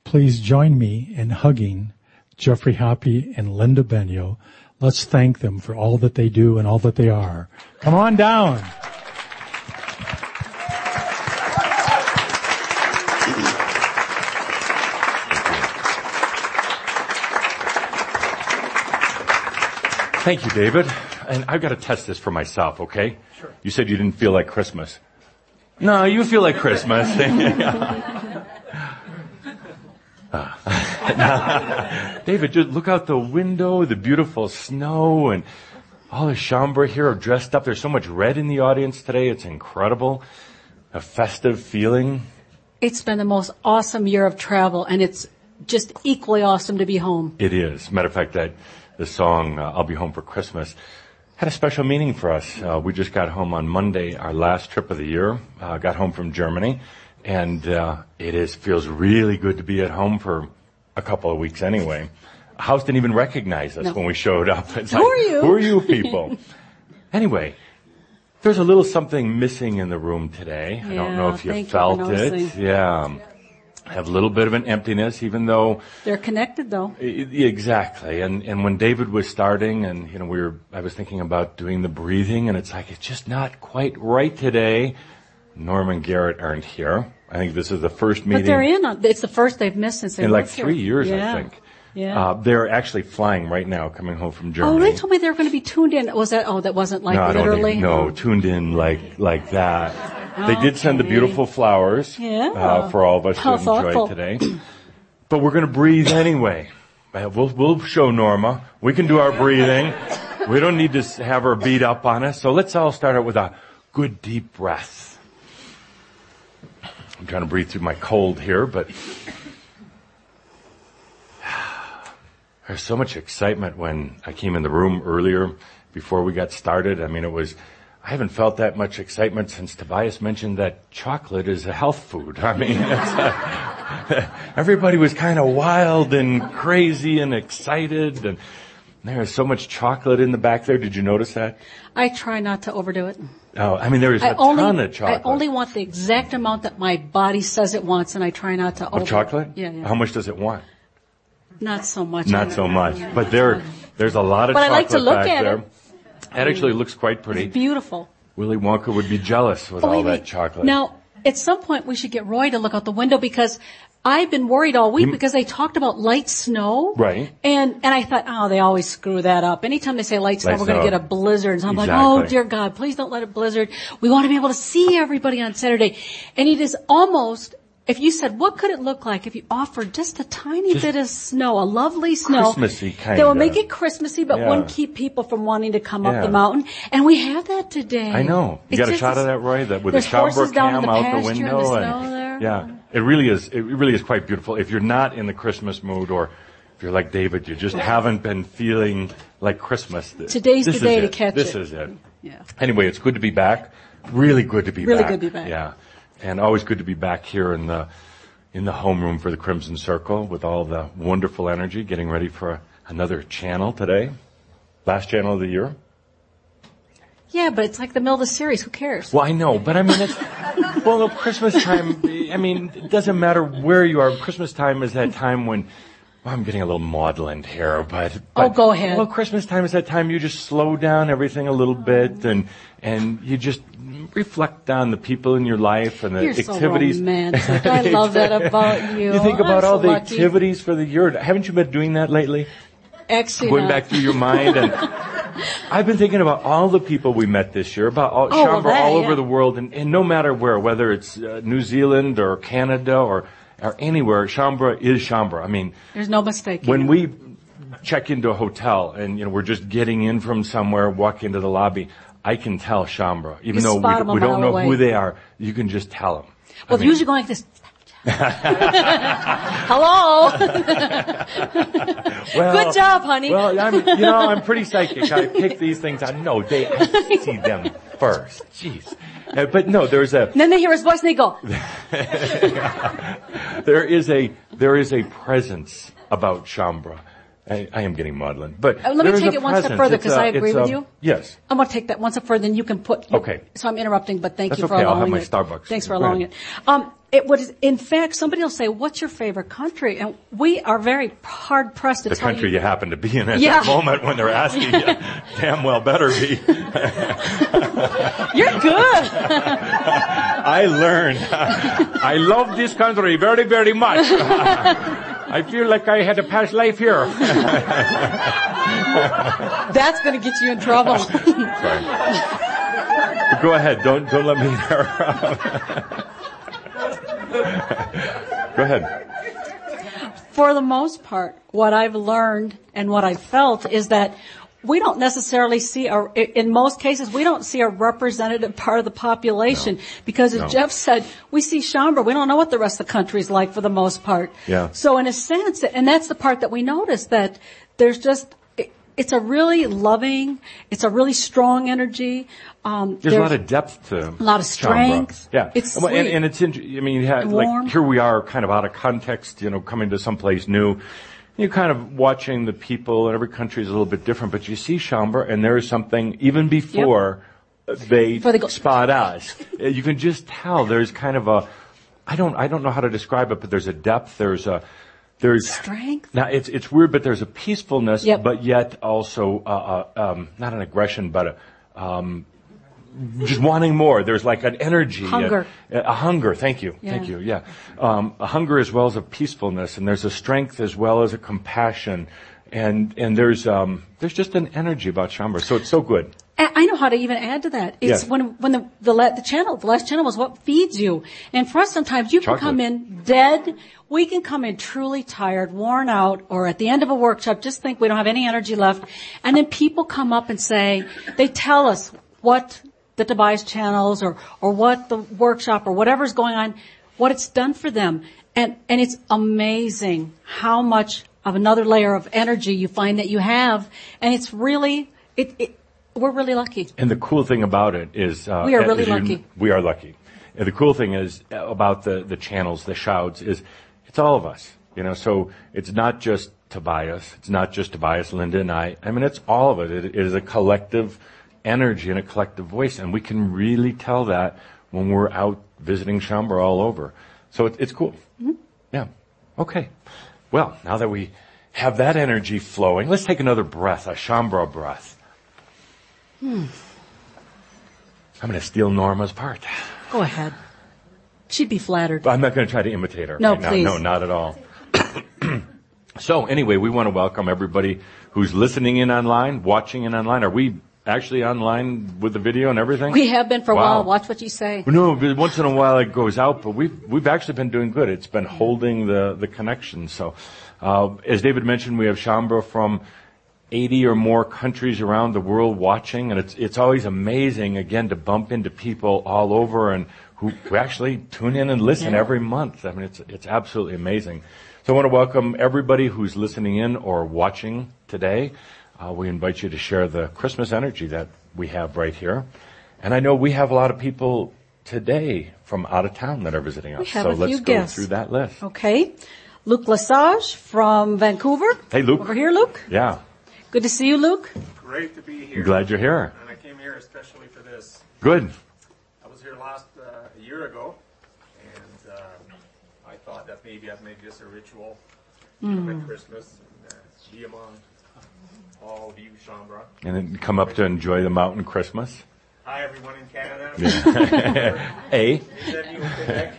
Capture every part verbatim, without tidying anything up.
please join me in hugging Jeffrey Hoppe and Linda Benio. Let's thank them for all that they do and all that they are. Come on down. Thank you, David. And I've got to test this for myself, okay? Sure. You said you didn't feel like Christmas. No, you feel like Christmas. David, just look out the window, the beautiful snow, and all the Shaumbra here are dressed up. There's so much red in the audience today. It's incredible. A festive feeling. It's been the most awesome year of travel, and it's just equally awesome to be home. It is. Matter of fact, that the song, uh, I'll Be Home for Christmas, had a special meaning for us. Uh, we just got home on Monday, our last trip of the year. Uh, got home from Germany. And uh, it is feels really good to be at home for a couple of weeks anyway. House didn't even recognize us no. when we showed up. It's who like, are you? Who are you people? Anyway, there's a little something missing in the room today. Yeah, I don't know if you thank felt you for it. noticing. Yeah. I have a little bit of an emptiness, even though they're connected, though. Exactly. And and when David was starting, and you know, we were, I was thinking about doing the breathing, and it's like it's just not quite right today. Norm and Garrett aren't here. I think this is the first meeting. But they're in. On, it's the first they've missed since they in were like three here. years, yeah. I think. Yeah. Uh, they're actually flying right now, coming home from Germany. Oh, they told me they were going to be tuned in. Was that? Oh, that wasn't like no, I don't literally. Think, no, tuned in like like that. They did send the beautiful flowers yeah. uh, for all of us How to thoughtful. enjoy today. But we're going to breathe anyway. We'll, we'll show Norma. We can do our breathing. We don't need to have her beat up on us. So let's all start out with a good deep breath. I'm trying to breathe through my cold here, but there's so much excitement when I came in the room earlier before we got started. I mean, it was, I haven't felt that much excitement since Tobias mentioned that chocolate is a health food. I mean, it's a, everybody was kind of wild and crazy and excited, and there was so much chocolate in the back there. Did you notice that? I try not to overdo it. Oh, I mean, there was a I only, ton of chocolate. I only want the exact amount that my body says it wants, and I try not to over. Of chocolate? Yeah, yeah. How much does it want? Not so much. Not so much. But there, there's a lot of but chocolate I like to look back at there. it. It actually looks quite pretty. It's beautiful. Willy Wonka would be jealous with Oh, all wait, that wait. chocolate. Now, at some point, we should get Roy to look out the window because I've been worried all week You- because they talked about light snow. Right. And and I thought, oh, they always screw that up. Anytime they say light snow, Light we're going to snow. get a blizzard. So I'm Exactly. like, oh, dear God, please don't let it blizzard. We want to be able to see everybody on Saturday. And it is almost, if you said, what could it look like if you offered just a tiny Just bit of snow, a lovely snow. Christmassy kind That would of. make it Christmassy, but Yeah. wouldn't keep people from wanting to come Yeah. up the mountain. And we have that today. I know. You It's got a just shot this- of that, Roy? That with the there's horses Schaumburg down in cam the out the pasture and window. the and- snow there. Yeah. It really is, it really is quite beautiful. If you're not in the Christmas mood, or if you're like David, you just haven't been feeling like Christmas. th- Today's this the day is to it. catch This it. is it. Yeah. Anyway, it's good to be back. Really good to be Really back. good to be back. Yeah. And always good to be back here in the, in the homeroom for the Crimson Circle with all the wonderful energy, getting ready for a, another channel today. Last channel of the year. Yeah, but it's like the middle of the series. Who cares? Well, I know, but I mean, it's, well, no, Christmas time, I mean, it doesn't matter where you are. Christmas time is that time when, well, I'm getting a little maudlin here, but, but. Oh, go ahead. Well, Christmas time is that time you just slow down everything a little bit, and, and you just reflect on the people in your life and the You're activities. so romantic. I love that about you. You think about I'm all so the lucky. activities for the year. Haven't you been doing that lately? Actually, Going not. back through your mind, and I've been thinking about all the people we met this year, about all, Oh, well, Shaumbra that, all yeah. over the world, and, and no matter where, whether it's uh, New Zealand or Canada or, or anywhere, Shaumbra is Shaumbra. I mean, There's no mistake. when we check into a hotel and you know we're just getting in from somewhere, walk into the lobby, I can tell Shaumbra, even You though spot we, 'em a we don't mile know away. who they are. You can just tell them. well, they're usually going like this. Hello. Well, Good job, honey. Well, I'm, you know, I'm pretty psychic. I pick these things. I know they I see them first. Jeez. Uh, but no, there's a And then they hear his voice and they go, there is a there is a presence about Shaumbra. I, I am getting maudlin, but Uh, let me there is take a it one step presence. further, It's 'cause a- I agree it's with a- you. Yes. I'm going to take that one step further, then you can put. Okay. So I'm interrupting, but thank That's you for okay. I'll allowing have my it. Starbucks. Thanks for Go allowing ahead. it. Um, it would, in fact, somebody will say, what's your favorite country? And we are very hard pressed to The tell country you. you happen to be in at Yeah. that moment when they're asking you, damn well better be. You're good. I learned. I love this country very, very much. I feel like I had a past life here. That's going to get you in trouble. Sorry. But go ahead. Don't don't let me interrupt. Go ahead. For the most part, what I've learned and what I've felt is that we don't necessarily see a, in most cases, we don't see a representative part of the population No. because as No. Jeff said, we see Schomburg. We don't know what the rest of the country is like for the most part. Yeah. So in a sense, and that's the part that we notice, that there's just, it, it's a really loving, it's a really strong energy. Um, There's, a lot of depth to a lot of strength. Schomburg. Yeah. It's Well, and, sweet. and it's, int- I mean, you have, And warm. like, here we are kind of out of context, you know, coming to someplace new. You're kind of watching the people, and every country is a little bit different, but you see Schomburg, and there is something, even before they Before they go- spot us, uh, you can just tell there's kind of a, I don't, I don't know how to describe it, but there's a depth, there's a, there's Strength. Now it's it's weird, but there's a peacefulness, Yep. but yet also uh, uh, um, not an aggression, but a, um, just wanting more. There's like an energy, Hunger. a, a hunger. Thank you, Yeah. thank you. Yeah, um, a hunger as well as a peacefulness, and there's a strength as well as a compassion, and and there's um, there's just an energy about Schomburg. So it's so good. I I know how to even add to that. It's Yes. when when the the, la- the channel, the last channel was what feeds you. And for us, sometimes you can Chocolate. come in dead. We can come in truly tired, worn out, or at the end of a workshop, just think we don't have any energy left. And then people come up and say, they tell us what the Tobias channels or or what the workshop or whatever's going on, what it's done for them. And and it's amazing how much of another layer of energy you find that you have. And it's really it. it We're really lucky. And the cool thing about it is, uh, We are really as you- lucky. We are lucky. And the cool thing is uh, about the the channels, the shouts, is it's all of us. You know, so it's not just Tobias. It's not just Tobias, Linda, and I. I mean, it's all of it. It, it is a collective energy and a collective voice, and we can really tell that when we're out visiting Schomburg all over. So it, it's cool. Mm-hmm. Yeah. Okay. Well, now that we have that energy flowing, let's take another breath, a Schomburg breath. Hmm. I'm going to steal Norma's part. Go ahead. She'd be flattered. I'm not going to try to imitate her. No, right now. please. No, not at all. So anyway, we want to welcome everybody who's listening in online, watching in online. Are we actually online with the video and everything? We have been for a Wow. while. Watch what you say. No, but once in a while it goes out, but we've we've actually been doing good. It's been holding the the connection. So, uh, as David mentioned, we have Schomburg from eighty or more countries around the world watching, and it's it's always amazing again to bump into people all over and who, who actually tune in and listen Yeah. every month. I mean, it's it's absolutely amazing. So I want to welcome everybody who's listening in or watching today. Uh, we invite you to share the Christmas energy that we have right here. And I know we have a lot of people today from out of town that are visiting us. We have so a let's few go guests. through that list. Okay. Luke Lesage from Vancouver. Hey, Luke. Over here, Luke. Yeah. Good to see you, Luke. Great to be here. I'm glad you're here. And I came here especially for this. Good. I was here last uh, a year ago, and um, I thought that maybe I'd make this a ritual Mm. at Christmas and uh, be among all of you, Schomburg. And then come up to enjoy the mountain Christmas. Hi, everyone in Canada. A. Is that you in Quebec?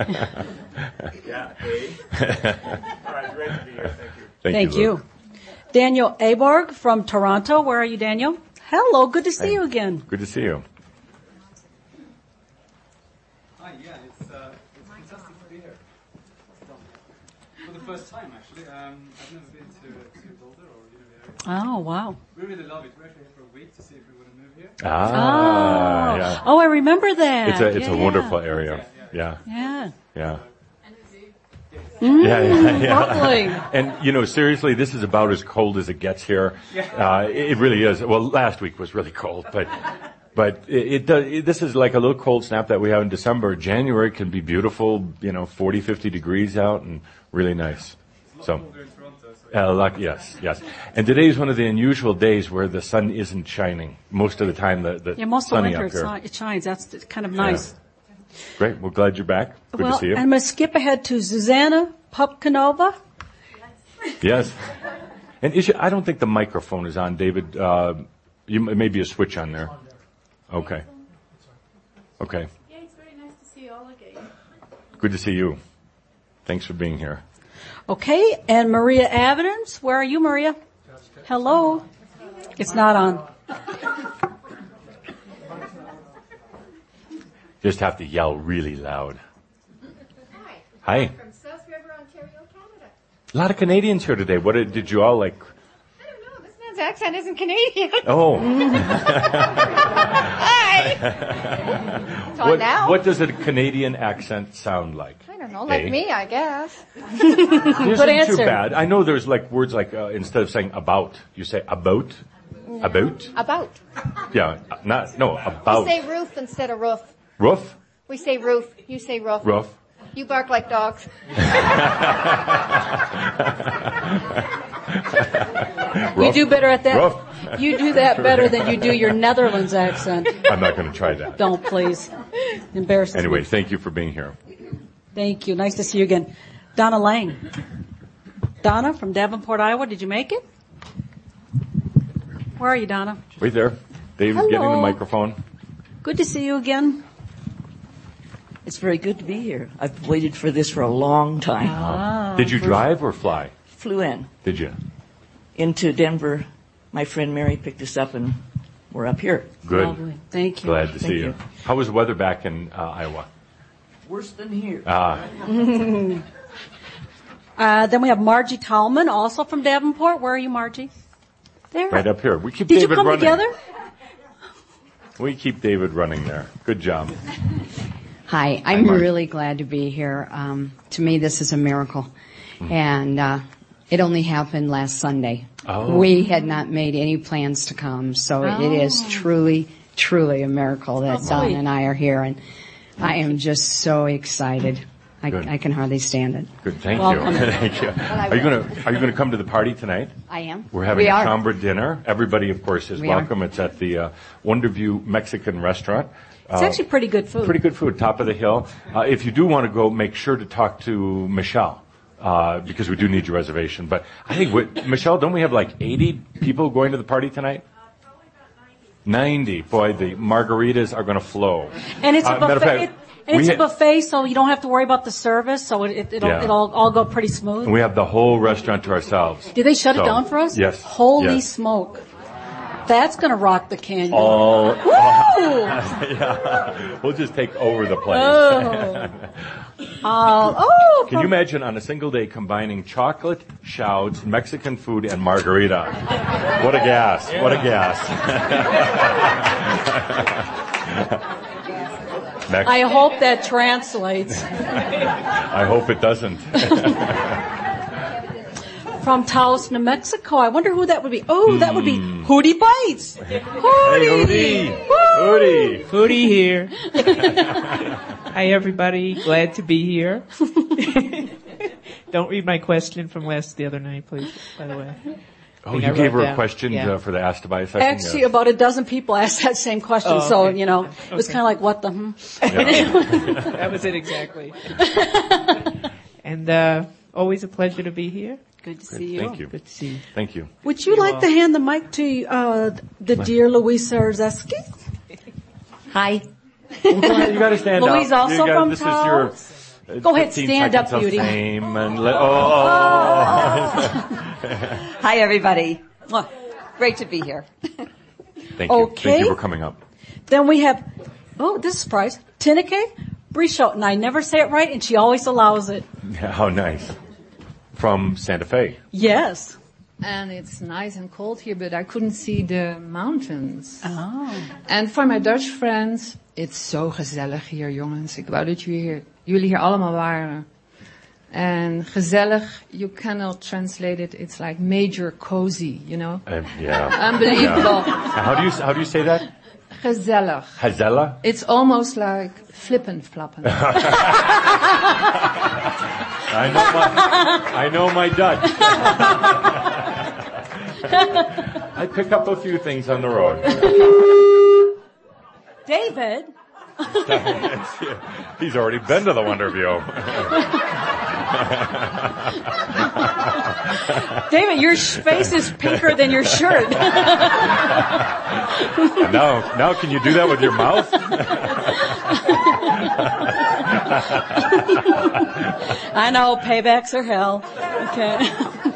Yeah, hey. All right, great to be here. Thank you. Thank, Thank you. you. Luke. Daniel Aborg from Toronto. Where are you, Daniel? Hello. Good to see Hey. you again. Good to see you. Hi, yeah, it's, uh, it's fantastic to be here. For the first time, actually. Um, I've never been to, to Boulder or you know, Oh, wow. we really love it. We're actually here for a week to see if we want to move here. Ah, oh. yeah. Oh, I remember that. It's a it's Yeah, a yeah. wonderful area. Yeah, Yeah. yeah. Mm, Yeah, yeah, yeah. Lovely. And you know, seriously, this is about as cold as it gets here. Uh, it, it really is. Well, last week was really cold, but but it, it does. It, this is like a little cold snap that we have in December. January can be beautiful. You know, forty, fifty degrees out and really nice. So. Boulder in Toronto, so Uh, luck, yes, yes. And today is one of the unusual days where the sun isn't shining. Most of the time, the, the Yeah, most of sunny winter up it, here. shi- it shines. That's kind of nice. Great. We're glad you're back. Good well, to see you. I'm going to skip ahead to Zuzana Popkanova. Yes. And is you, I don't think the microphone is on, David. Uh, you maybe a switch on there. Okay. Okay. Yeah, it's very nice to see you all again. Good to see you. Thanks for being here. Okay, and Maria Adams. Where are you, Maria? Hello. It's not on. Just have to yell really loud. Hi. Hi. I'm from South River, Ontario, Canada. A lot of Canadians here today. What did, did you all like? I don't know, this man's accent isn't Canadian. Oh. Hi. It's on what, now. what does a Canadian accent sound like? I don't know, like Eh? me, I guess. It isn't answer. too bad. I know there's like words like, uh, instead of saying about, you say about. No. About? About. Yeah, not, no, about. We say roof instead of roof. Roof? We say roof. You say roof. Roof. You bark like dogs. You do better at that. Rough. You do that better than you do your Netherlands accent. I'm not going to try that. Don't, please. Embarrass me. Anyway, thank you for being here. Thank you. Nice to see you again. Donna Lang. Donna from Davenport, Iowa. Did you make it? Where are you, Donna? Wait there. David's Hello. getting the microphone. Good to see you again. It's very good to be here. I've waited for this for a long time. Ah, Did you drive or fly? Flew in Did you? into Denver. My friend Mary picked us up, and we're up here. Good. Lovely. Thank you. Glad to Thank see you. you. How was the weather back in uh, Iowa? Worse than here. Ah, Uh, then we have Margie Tallman, also from Davenport. Where are you, Margie? There. right up here. We keep Did David you come running. together? We keep David running there. Good job. Hi, I'm Mark. really glad to be here. Um, to me, this is a miracle. And uh, it only happened last Sunday. Oh. We had not made any plans to come, so Oh. it is truly, truly a miracle that Oh, Don sweet. and I are here. And I am just so excited. I, Good. I can hardly stand it. Good. Thank Welcome. you. Thank you. Are you going to Are you going to come to the party tonight? I am. We're having we a are. chambre dinner. Everybody, of course, is We are. welcome. It's at the uh, Wonderview Mexican restaurant. It's Uh, actually pretty good food. Pretty good food, top of the hill. Uh, if you do want to go, make sure to talk to Michelle, uh, because we do need your reservation. But I think, we, Michelle, don't we have like eighty people going to the party tonight? ninety. Boy, the margaritas are going to flow. And it's a Uh, matter of buffet. fact, It, and it's we a ha- buffet, so you don't have to worry about the service. So it, it, it'll Yeah. it'll all go pretty smooth. And we have the whole restaurant to ourselves. Did they shut So, it down for us? Yes. Holy yes. smoke! That's gonna rock the canyon. All, Woo! yeah. We'll just take over the place. Oh. Uh, oh, Can you imagine on a single day combining chocolate, shouts, Mexican food, and margarita? What a gas. What a gas. Mex- I hope that translates. I hope it doesn't. From Taos, New Mexico. I wonder who that would be. Oh, that would be Hootie Bites. Hootie. Hey, Hootie. Hootie. Foodie here. Hi, everybody. Glad to be here. Don't read my question from last the other night, please. By the way. Oh, Thing you I gave her wrote a down. question Yeah. uh, for the Ask Tobias session? Actually, Yes. about a dozen people asked that same question, Oh, so, okay. you know, it was Okay. kind of like, what the hmm? That was it exactly. And uh, always a pleasure to be here. Good to see you. Thank you. Good to see you. Thank you. Would you like to hand the mic to uh, the dear Louise Sarzeski? Hi. You got to stand Louise up. also You gotta- from This is your uh, Go ahead, fifteen stand up, seconds of beauty. Fame and let, oh. Hi, everybody. Great to be here. Thank you. Okay. Thank you for coming up. Then we have, oh, this is a surprise, Tineke Brichot, and I never say it right, and she always allows it. Yeah, how nice. From Santa Fe. Yes. And it's nice and cold here, but I couldn't see the mountains. Oh. And for my Dutch friends, it's zo gezellig hier, jongens. Ik wou dat jullie hier, jullie hier allemaal waren. And gezellig, you cannot translate it. It's like major cozy, you know? Uh, yeah. Unbelievable. Yeah. How do you how do you say that? Gezellig. Hazella? It's almost like flippin' floppen. I know my I know my Dutch. I pick up a few things on the road. David, He's already been to the Wonderview. David, your face is pinker than your shirt. now, now can you do that with your mouth? I know, paybacks are hell. Okay.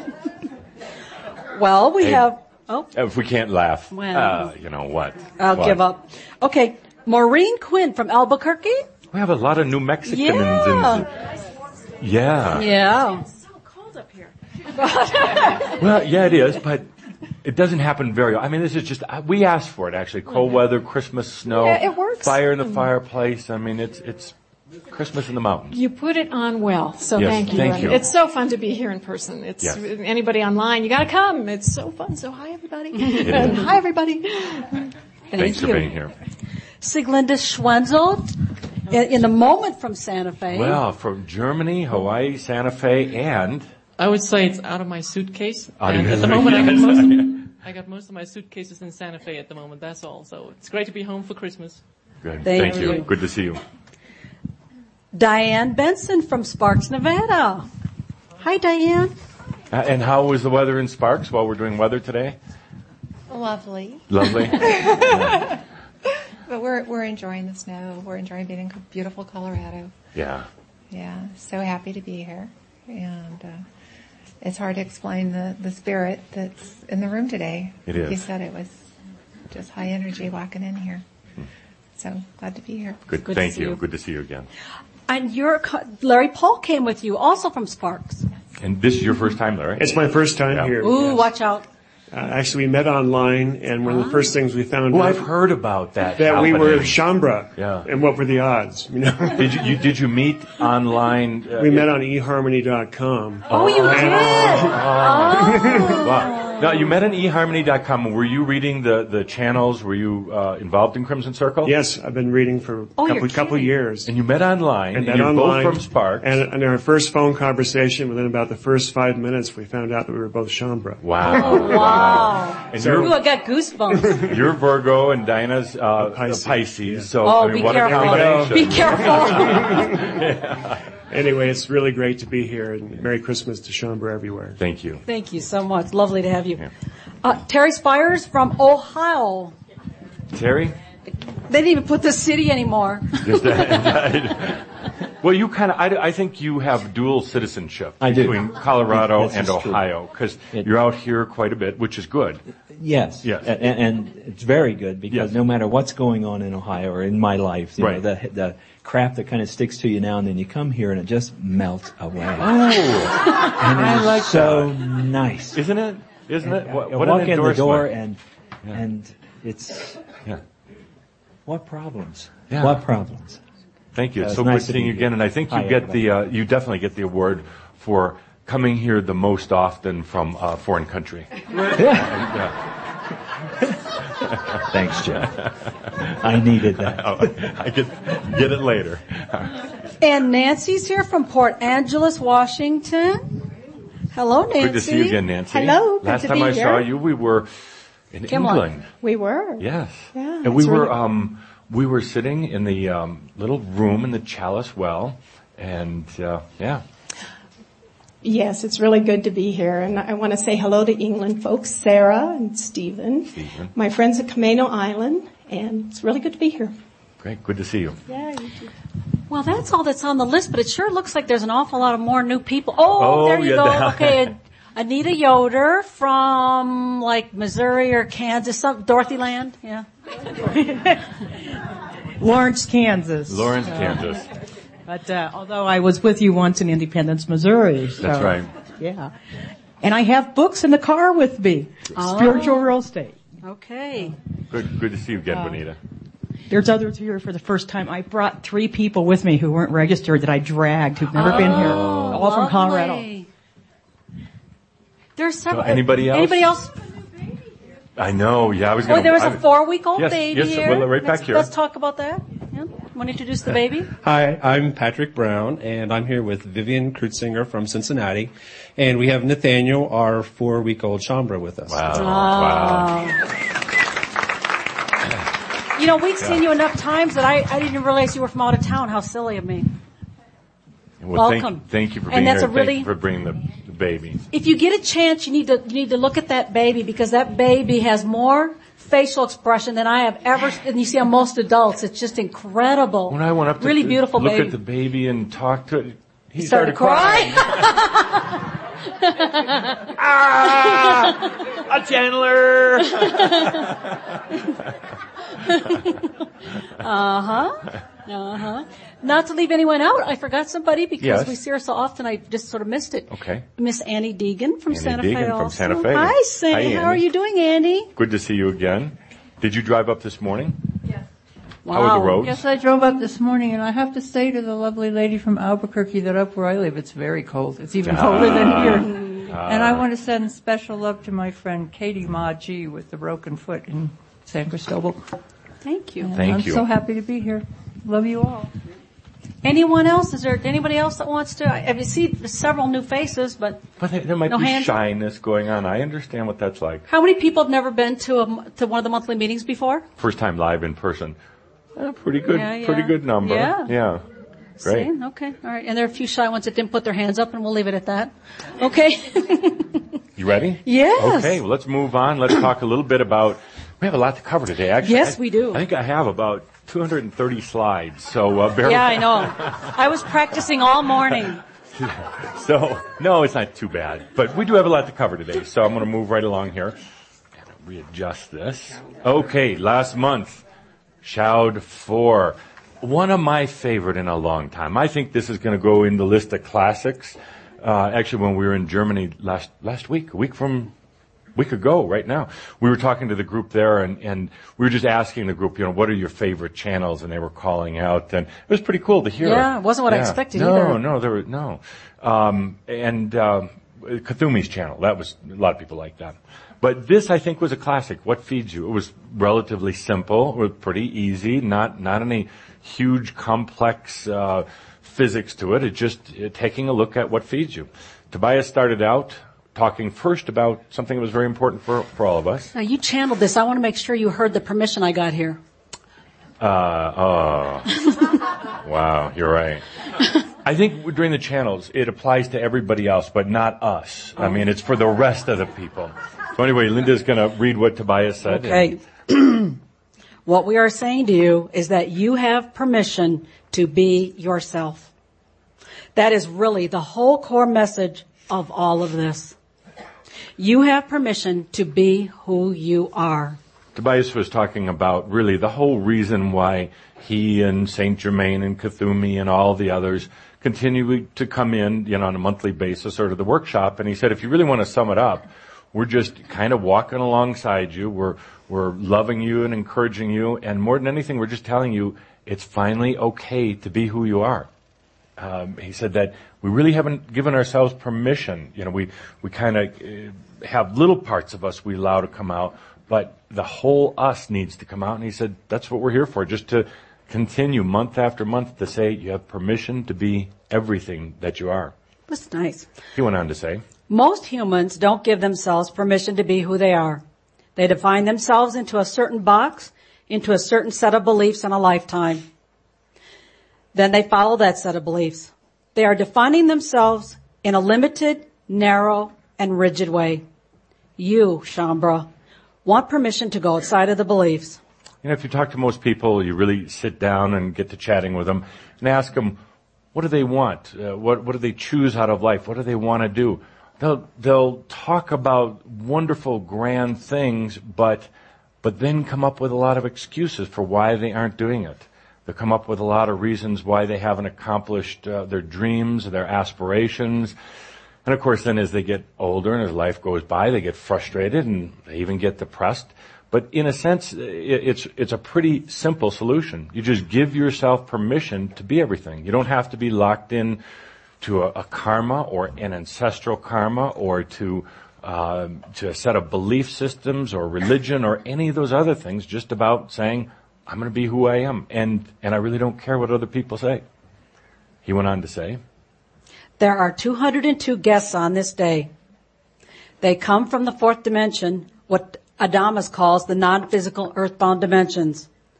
Well, we Hey, have, oh. If we can't laugh, Well. uh, you know what? I'll What? give up. Okay, Maureen Quinn from Albuquerque. We have a lot of New Mexicans. Yeah. And, yeah. Yeah. It's so cold up here. Well, yeah, it is, but it doesn't happen very often. I mean, this is just, uh, we asked for it actually. Cold weather, Christmas, snow, Yeah, it works. fire in the fireplace. I mean, it's, it's Christmas in the mountains. You put it on well, so Yes, thank you. thank And you. It's so fun to be here in person. It's Yes. anybody online, you gotta come. It's so fun. So hi everybody. It And is. hi everybody. Thanks for you. being here. Siglinde Schwenzel in, in a moment from Santa Fe. Well, from Germany, Hawaii, Santa Fe, and I would say it's out of my suitcase. Out of and your at the moment, I got, suitcase. most of, I got most of my suitcases in Santa Fe at the moment. That's all. So it's great to be home for Christmas. Good. Thank Thank you. you. Good to see you. Diane Benson from Sparks, Nevada. Hi, Diane. Uh, and how was the weather in Sparks while we're doing weather today? Lovely. Lovely. But we're we're enjoying the snow. We're enjoying being in beautiful Colorado. Yeah. Yeah, so happy to be here. And uh, it's hard to explain the, the spirit that's in the room today. It is. He said it was just high energy walking in here. So glad to be here. Good. Good to Thank see you. you. Good to see you again. And your co- Larry Paul came with you, also from Sparks. And this is your first time, Larry? It's my first time Yeah. here. Ooh, watch out. Uh, actually, we met online, and one of the first things we found Oh, out I've heard about that. that we happening. were Shambra. Yeah. And what were the odds? You know. Did you, you did you meet online? Uh, we met on e harmony dot com. Oh, you did? Wow. Now, you met on e harmony dot com. Were you reading the, the channels? Were you uh, involved in Crimson Circle? Yes, I've been reading for a Oh, couple, you're couple kidding. years. And you met online. And And, then you're online, both from Sparks. And in our first phone conversation, within about the first five minutes, we found out that we were both Shambra. Wow. Oh, wow. And So- Ooh, you're, I got goosebumps. you're Virgo and Dinah's uh, Pisces. Pisces. So, Oh, I mean, be what careful. a combination. Be careful. Anyway, it's really great to be here, and Merry Christmas to Shambra everywhere. Thank you. Thank you so much. Lovely to have you. Uh, Terry Spires from Ohio. Terry? They didn't even put the city anymore. Just that- well, you kind of, I, I think you have dual citizenship I do. between Colorado This and is true. Ohio, because It- you're out here quite a bit, which is good. Yes. Yes. And, and it's very good because Yes. no matter what's going on in Ohio or in my life, you Right. know, the, the crap that kind of sticks to you now and then, you come here and it just melts away. Oh, And it I is like so that. nice. Isn't it? Isn't it? And What, I what walk an in the door endorsement. and, and it's, Yeah. what problems? Yeah. What problems? Thank you. Uh, It's it's so nice good to seeing be you again, here. and I think you Hi, get the, uh, you definitely get the award for coming here the most often from a foreign country. Yeah. Thanks, Jeff. I needed that. Oh, I get, get it later. And Nancy's here from Port Angeles, Washington. Hello, Nancy. Good to see you again, Nancy. Hello, good Last to time be I here. saw you, we were in Come on. England. We were. Yes. Yeah, And we it's were, really- um, we were sitting in the, um, little room in the Chalice Well, and, uh, yeah. Yes, it's really good to be here. And I want to say hello to England folks, Sarah and Stephen, Stephen. my friends at Camano Island, and it's really good to be here. Great. Good to see you. Yeah, you too. Well, that's all that's on the list, but it sure looks like there's an awful lot of more new people. Oh, Oh, there you yeah, go. that- Okay, Anita Yoder from like Missouri or Kansas, some Dorothy Land, yeah. Lawrence, Kansas. Lawrence, So- Kansas. But uh, although I was with you once in Independence, Missouri. So, That's right. Yeah. And I have books in the car with me. Oh. Spiritual real estate. Okay. Good, good to see you again, Uh, Bonita. There's others here for the first time. I brought three people with me who weren't registered that I dragged, who've never been here. All from Colorado. Lovely. There's several. So anybody else? Anybody else? I know. Yeah, I was going Oh, there was a a four-week-old yes, baby yes, here. well, right back let's, here. Let's talk about that. Yeah. Want to introduce the baby? Hi, I'm Patrick Brown, and I'm here with Vivian Krutzinger from Cincinnati, and we have Nathaniel, our four-week-old Shambra, with us. Wow. Wow. You know, we've seen you enough times that I, I didn't realize you were from out of town. How silly of me. Well, Welcome. Thank, thank you for being And that's here. a really- Thank you for bringing the, the baby. If you get a chance, you need to you need to look at that baby because that baby has more facial expression than I have ever. And you see on most adults, it's just incredible. When I went up to really to beautiful look baby. at the baby and talk to it, he, He started, started, crying. ah, a Chandler. uh-huh. Uh-huh. Not to leave anyone out, I forgot somebody because Yes. we see her so often I just sort of missed it. Okay. Miss Annie Deegan from Annie Santa Deegan Fe from also. Santa Fe. Hi, Sam. Hi, How are Annie. you doing, Andy? Good to see you again. Did you drive up this morning? Yes. How are the roads? Yes, I drove up this morning, and I have to say to the lovely lady from Albuquerque that up where I live, it's very cold. It's even colder than here. Ah. And I want to send special love to my friend Katie Ma G with the broken foot in San Cristobal. Thank you. And Thank I'm you. so happy to be here. Love you all. Anyone else? Is there anybody else that wants to? I I see several new faces, but But there, there might no be hands. shyness going on. I understand what that's like. How many people have never been to a, to one of the monthly meetings before? First time live in person. Eh, pretty good, Yeah, yeah. pretty good number. Yeah. Yeah. Great. See? Okay. All right. And there are a few shy ones that didn't put their hands up, and we'll leave it at that. Okay. You ready? Yes. Okay, well, let's move on. Let's talk a little bit about, we have a lot to cover today. Actually, Yes, I- we do. I think I have about two hundred thirty slides, so uh, bear Yeah, with I know. I was practicing all morning. So, no, it's not too bad. But we do have a lot to cover today, so I'm going to move right along here. Readjust this. Okay, last month, Shoud four. One of my favorite in a long time. I think this is going to go in the list of classics. Uh, actually, when we were in Germany last last week, a week from week ago, right now, we were talking to the group there, and, and we were just asking the group, you know, what are your favorite channels? And they were calling out, and it was pretty cool to hear. Yeah, it wasn't what I Yeah. expected no, either. No, no, there were no. Um, and uh, Kathumi's channel, that was a lot of people like that. But this, I think, was a classic. What feeds you? It was relatively simple. It was pretty easy. Not not any huge, complex uh, physics to it. It's just uh, taking a look at what feeds you. Tobias started out talking first about something that was very important for for all of us. Now you channeled this. I want to make sure you heard the permission I got here. Uh, oh, wow, you're right. I think during the channels, it applies to everybody else, but not us. I mean, it's for the rest of the people. So anyway, Linda's going to read what Tobias said. Okay. What we are saying to you is that you have permission to be yourself. That is really the whole core message of all of this. You have permission to be who you are. Tobias was talking about really the whole reason why he and Saint Germain and Kathumi and all the others continue to come in, you know, on a monthly basis or to the workshop. And he said, if you really want to sum it up, we're just kind of walking alongside you. We're, we're loving you and encouraging you. And more than anything, we're just telling you it's finally okay to be who you are. Um, he said that we really haven't given ourselves permission. You know, we, we kind of uh, have little parts of us we allow to come out, but the whole us needs to come out. And he said, that's what we're here for, just to continue month after month to say you have permission to be everything that you are. That's nice. He went on to say, Most humans don't give themselves permission to be who they are. They define themselves into a certain box, into a certain set of beliefs in a lifetime. Then they follow that set of beliefs. They are defining themselves in a limited, narrow, and rigid way. You, Shambra, want permission to go outside of the beliefs. you know, if you talk to most people, you really sit down and get to chatting with them and ask them, what do they want? Uh, what, what do they choose out of life? What do they want to do? They'll, they'll talk about wonderful, grand things, but, but then come up with a lot of excuses for why they aren't doing it. They'll come up with a lot of reasons why they haven't accomplished uh, their dreams, their aspirations. And of course, then as they get older and as life goes by, they get frustrated and they even get depressed. But in a sense, it's, it's a pretty simple solution. You just give yourself permission to be everything. You don't have to be locked in to a, a karma or an ancestral karma or to, uh, to a set of belief systems or religion or any of those other things, just about saying, I'm going to be who I am. And, and I really don't care what other people say. He went on to say, there are two hundred two guests on this day. They come from the fourth dimension, what Adamus calls the non-physical earthbound dimensions.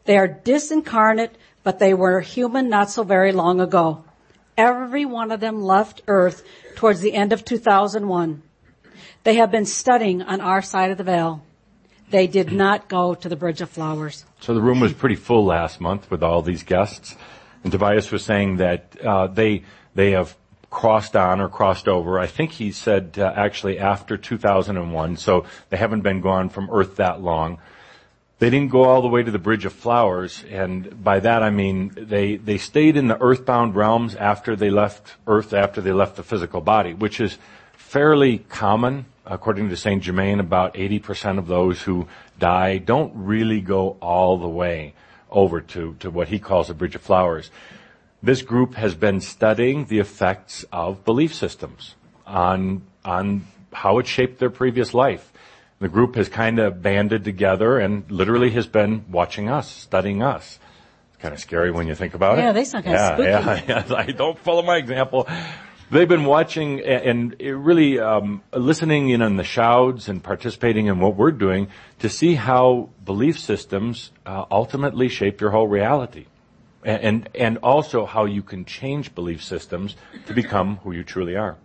They are disincarnate, but they were human not so very long ago. Every one of them left Earth towards the end of two thousand one. They have been studying on our side of the veil. They did not go to the Bridge of Flowers. So the room was pretty full last month with all these guests. And Tobias was saying that uh, they they have crossed on or crossed over. I think he said uh, actually after two thousand one, so they haven't been gone from Earth that long. They didn't go all the way to the Bridge of Flowers, and by that I mean they, they stayed in the earthbound realms after they left Earth, after they left the physical body, which is fairly common. According to Saint Germain, about eighty percent of those who die don't really go all the way over to, to what he calls the Bridge of Flowers. This group has been studying the effects of belief systems on, on how it shaped their previous life. The group has kind of banded together and literally has been watching us, studying us. It's kind of scary when you think about Yeah, it. they sound kind yeah, of spooky. Yeah, yeah. I don't follow my example. They've been watching and really um, listening in on the shouts and participating in what we're doing to see how belief systems uh, ultimately shape your whole reality. And, and and also how you can change belief systems to become who you truly are.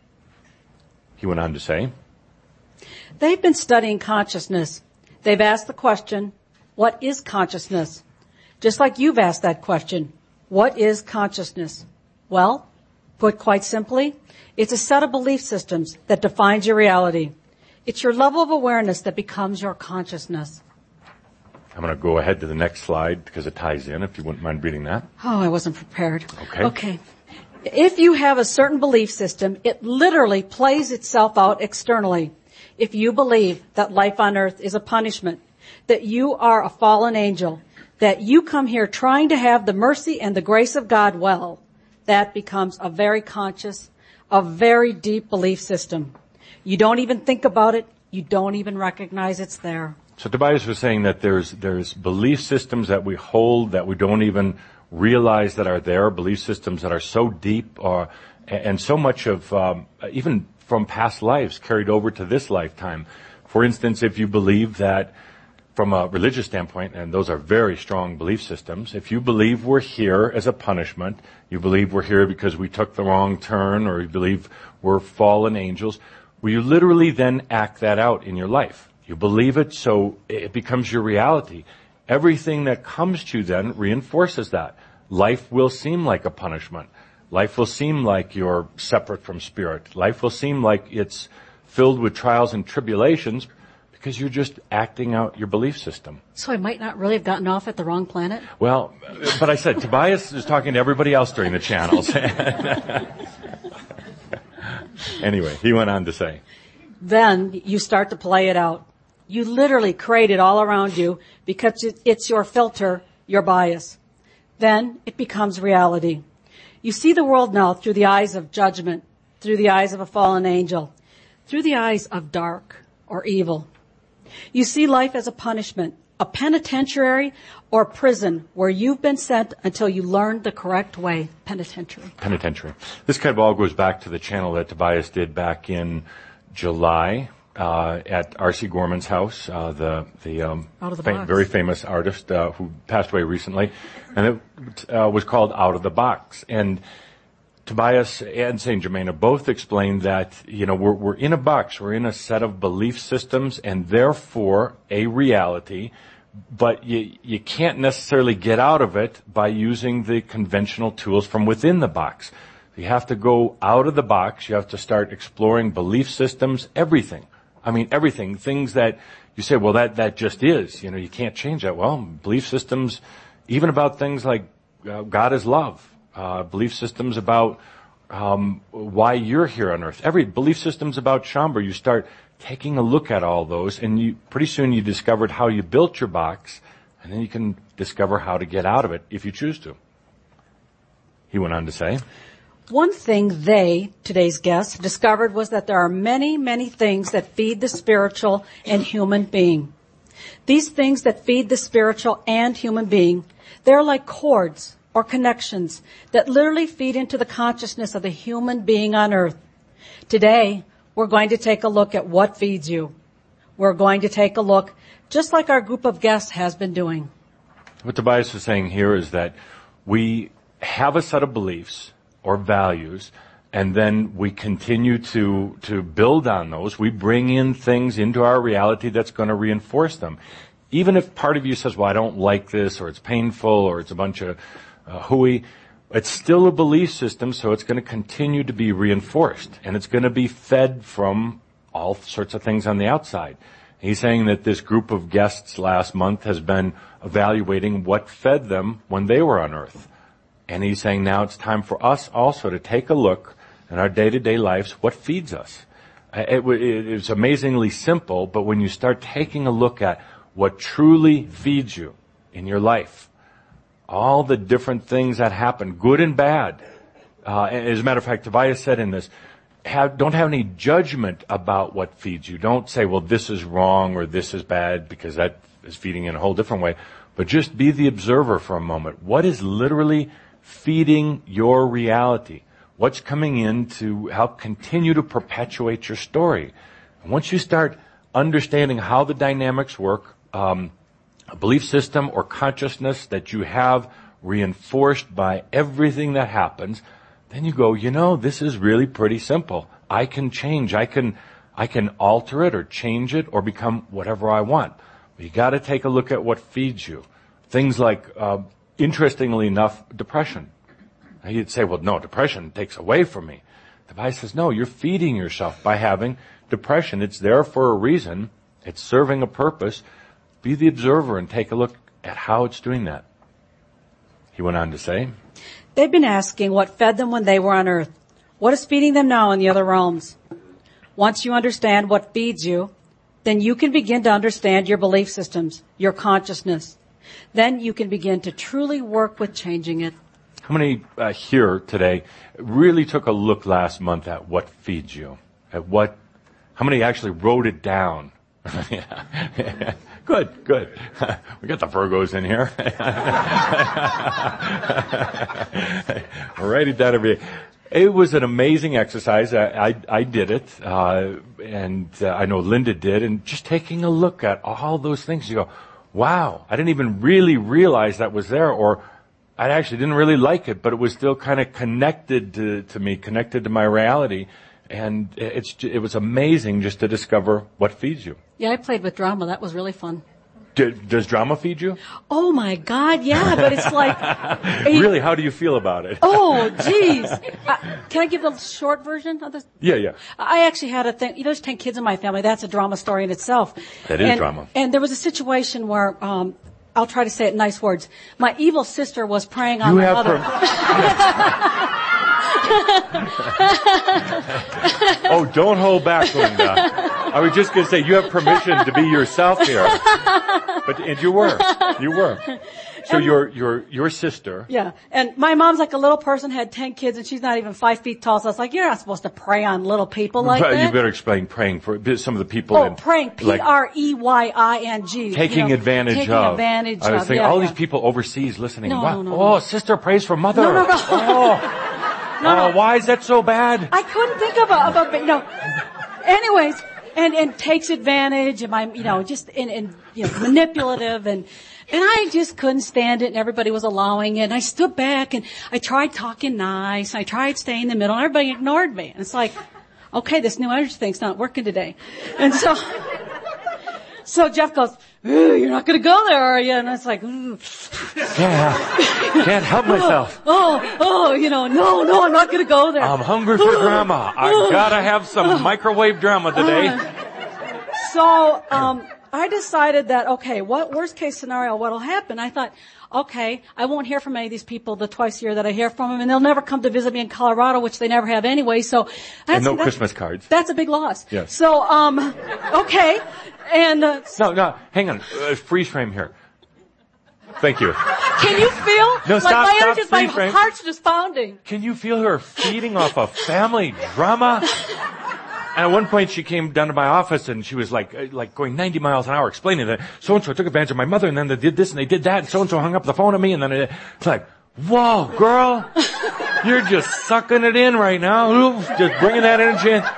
He went on to say, They've been studying consciousness. They've asked the question, what is consciousness? Just like you've asked that question, what is consciousness? Well, put quite simply, it's a set of belief systems that defines your reality. It's your level of awareness that becomes your consciousness. I'm going to go ahead to the next slide because it ties in, if you wouldn't mind reading that. Oh, I wasn't prepared. Okay. Okay. If you have a certain belief system, it literally plays itself out externally. If you believe that life on earth is a punishment, that you are a fallen angel, that you come here trying to have the mercy and the grace of God, well, that becomes a very conscious, a very deep belief system. You don't even think about it. You don't even recognize it's there. So Tobias was saying that there's there's belief systems that we hold that we don't even realize that are there, belief systems that are so deep or, and so much of, um, even from past lives carried over to this lifetime. For instance, if you believe that from a religious standpoint, and those are very strong belief systems, if you believe we're here as a punishment, you believe we're here because we took the wrong turn, or you believe we're fallen angels, well, you literally then act that out in your life. You believe it, so it becomes your reality. Everything that comes to you then reinforces that. Life will seem like a punishment. Life will seem like you're separate from spirit. Life will seem like it's filled with trials and tribulations because you're just acting out your belief system. So I might not really have gotten off at the wrong planet? Well, but I said, Tobias is talking to everybody else during the channels. Anyway, he went on to say, Then you start to play it out. You literally create it all around you because it's your filter, your bias. Then it becomes reality. You see the world now through the eyes of judgment, through the eyes of a fallen angel, through the eyes of dark or evil. You see life as a punishment, a penitentiary or prison where you've been sent until you learn the correct way. Penitentiary. Penitentiary. This kind of all goes back to the channel that Tobias did back in July uh, at R C Gorman's house, uh, the the, um, Out of the fam- Box. very famous artist uh, who passed away recently, and it uh, was called Out of the Box. And Tobias and Saint Germain have both explained that, you know, we're we're in a box, we're in a set of belief systems, and therefore a reality. But you you can't necessarily get out of it by using the conventional tools from within the box. You have to go out of the box. You have to start exploring belief systems, everything. I mean, everything. Things that you say, well, that, that just is. You know, you can't change that. Well, belief systems, even about things like uh, God is love. Uh, belief systems about um, why you're here on earth. Every belief systems about Shaumbra. You start taking a look at all those, and you pretty soon you discovered how you built your box, and then you can discover how to get out of it if you choose to. He went on to say, One thing they, today's guests, discovered was that there are many, many things that feed the spiritual and human being. These things that feed the spiritual and human being, they're like cords or connections that literally feed into the consciousness of the human being on earth. Today, we're going to take a look at what feeds you. We're going to take a look, just like our group of guests has been doing. What Tobias is saying here is that we have a set of beliefs or values, and then we continue to, to build on those. We bring in things into our reality that's going to reinforce them. Even if part of you says, well, I don't like this, or it's painful, or it's a bunch of uh, hooey, it's still a belief system, so it's going to continue to be reinforced. And it's going to be fed from all sorts of things on the outside. He's saying that this group of guests last month has been evaluating what fed them when they were on Earth. And he's saying now it's time for us also to take a look in our day-to-day lives, what feeds us. It, it, it's amazingly simple, but when you start taking a look at what truly feeds you in your life, all the different things that happen, good and bad. Uh, as a matter of fact, Tobias said in this, have, don't have any judgment about what feeds you. Don't say, well, this is wrong or this is bad, because that is feeding in a whole different way. But just be the observer for a moment. What is literally feeding your reality? What's coming in to help continue to perpetuate your story? And once you start understanding how the dynamics work, um, a belief system or consciousness that you have reinforced by everything that happens, then you go, you know, this is really pretty simple. I can change. I can, I can alter it or change it or become whatever I want. But you got to take a look at what feeds you. Things like, uh, interestingly enough, depression. Now you'd say, well, no, depression takes away from me. The Bible says, no, you're feeding yourself by having depression. It's there for a reason. It's serving a purpose. Be the observer and take a look at how it's doing that. He went on to say, they've been asking what fed them when they were on Earth. What is feeding them now in the other realms? Once you understand what feeds you, then you can begin to understand your belief systems, your consciousness. Then you can begin to truly work with changing it. How many uh, here today really took a look last month at what feeds you? At what? How many actually wrote it down? Yeah. Good, good. We got the Virgos in here. Write it down every day. It was an amazing exercise. I, I, I did it, uh, and uh, I know Linda did. And just taking a look at all those things, you go, wow, I didn't even really realize that was there, or I actually didn't really like it, but it was still kind of connected to, to me, connected to my reality. And it's, it was amazing just to discover what feeds you. Yeah, I played with drama. That was really fun. Do, does drama feed you? Oh my God, yeah, but it's like... Really, how do you feel about it? Oh, geez. Uh, can I give the short version of this? Yeah, yeah. I actually had a thing, you know, there's ten kids in my family. That's a drama story in itself. That is and, drama. And there was a situation where, um, I'll try to say it in nice words. My evil sister was preying on you my have mother. Per- Oh, don't hold back, Linda. I was just going to say, you have permission to be yourself here. But, and you were. You were. So your, your, your sister. Yeah. And my mom's like a little person, had ten kids, and she's not even five feet tall. So I was like, you're not supposed to prey on little people like but that. You better explain praying for some of the people. Oh, in, praying. P R E Y I N G. Taking you know, advantage taking of. advantage I was of. thinking, yeah, all yeah. these people overseas listening. No, wow. no, no, oh, no. sister prays for mother. No, no, no. Oh. No, no. Oh, why is that so bad? I couldn't think of a, of a, you know, anyways, and, and takes advantage of my, you know, just, and, and, you know, manipulative and, and I just couldn't stand it and everybody was allowing it and I stood back and I tried talking nice, I tried staying in the middle and everybody ignored me. And it's like, okay, this new energy thing's not working today. And so, so Jeff goes, you're not going to go there, are you? And it's like, ooh. Yeah, can't help myself. Oh, oh, you know, no, no, I'm not going to go there. I'm hungry for drama. I gotta have some microwave drama today. Uh, so, um, I decided that, okay, what worst case scenario, what'll happen? I thought, okay, I won't hear from any of these people the twice a year that I hear from them, and they'll never come to visit me in Colorado, which they never have anyway. So that's, and no that's, Christmas cards. That's a big loss. Yes. So, um, okay, and uh, no, no, hang on, uh, freeze frame here. Thank you. Can you feel? No, like stop, my stop, energy, my frame. heart's just pounding. Can you feel her feeding off of family drama? And at one point she came down to my office and she was like, like going ninety miles an hour explaining that so-and-so took advantage of my mother and then they did this and they did that and so-and-so hung up the phone on me and then it, it's like, whoa, girl, you're just sucking it in right now. Just bringing that energy in.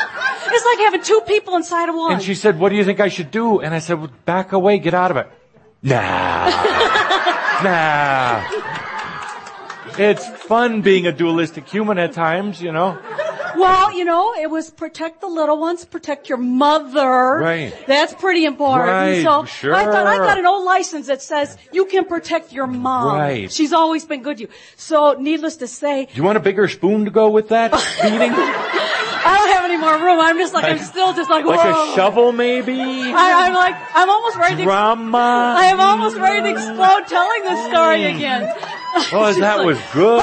It's like having two people inside of one. And she said, what do you think I should do? And I said, well, back away, get out of it. Nah. Nah. It's fun being a dualistic human at times, you know. Well, you know, it was protect the little ones, protect your mother. Right. That's pretty important. Right, So sure. I thought I got an old license that says you can protect your mom. Right. She's always been good to you. So needless to say, Do you want a bigger spoon to go with that feeding? I don't have any more room. I'm just like, I'm still just like, whoa. Like a shovel, maybe? I, I'm like, I'm almost ready to, Drama. I am almost ready to explode telling this story again. Oh, that like, was good.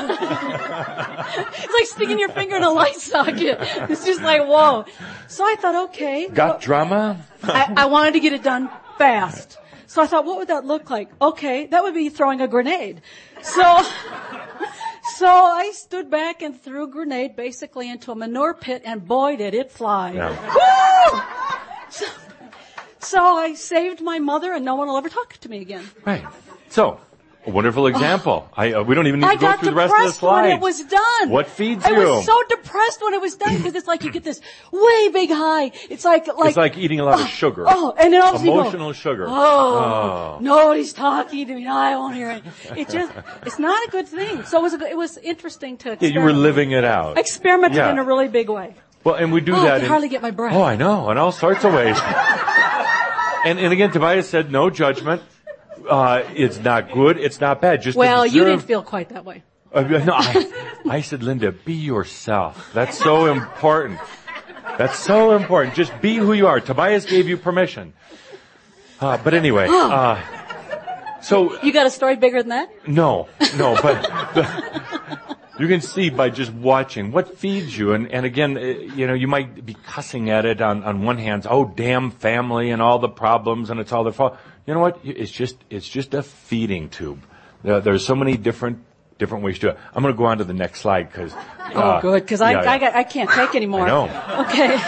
It's like sticking your finger in a light socket. It's just like, whoa. So I thought, okay. Got well, drama? I, I wanted to get it done fast. So I thought, what would that look like? Okay, that would be throwing a grenade. So, so I stood back and threw a grenade basically into a manure pit, and boy, did it fly. Yeah. Woo! So, so I saved my mother, and no one will ever talk to me again. Right. So, a wonderful example. I, uh, we don't even need I to go got through the rest of the depressed when slides. it was done. What feeds I you? was so depressed when it was done because it's like you get this way big high. It's like like It's like eating a lot of sugar. Oh, and then all of a sudden you go, Emotional sugar. Oh, Oh. nobody's talking to me. No, I won't hear it. It just, it's not a good thing. So it was, a, it was interesting to Yeah, experiment. you were living it out. Experimented Yeah. in a really big way. Well, and we do Oh, that. I can in- hardly get my breath. Oh, I know, in all sorts of ways. and, and again, Tobias said no judgment. Uh, it's not good. It's not bad. Just Well, observe. you didn't feel quite that way. Uh, no, I, I said, Linda, be yourself. That's so important. That's so important. Just be who you are. Tobias gave you permission. Uh, but anyway, uh, so You got a story bigger than that? no, no, but the, you can see by just watching what feeds you. And, and again, uh, you know, you might be cussing at it on, on one hand. Oh, damn family and all the problems and it's all their fault. You know what? It's just, it's just a feeding tube. There, there's so many different, different ways to do it. I'm going to go on to the next slide because. Uh, Oh, good, because I, yeah, I, got, I can't take anymore. I know. Okay.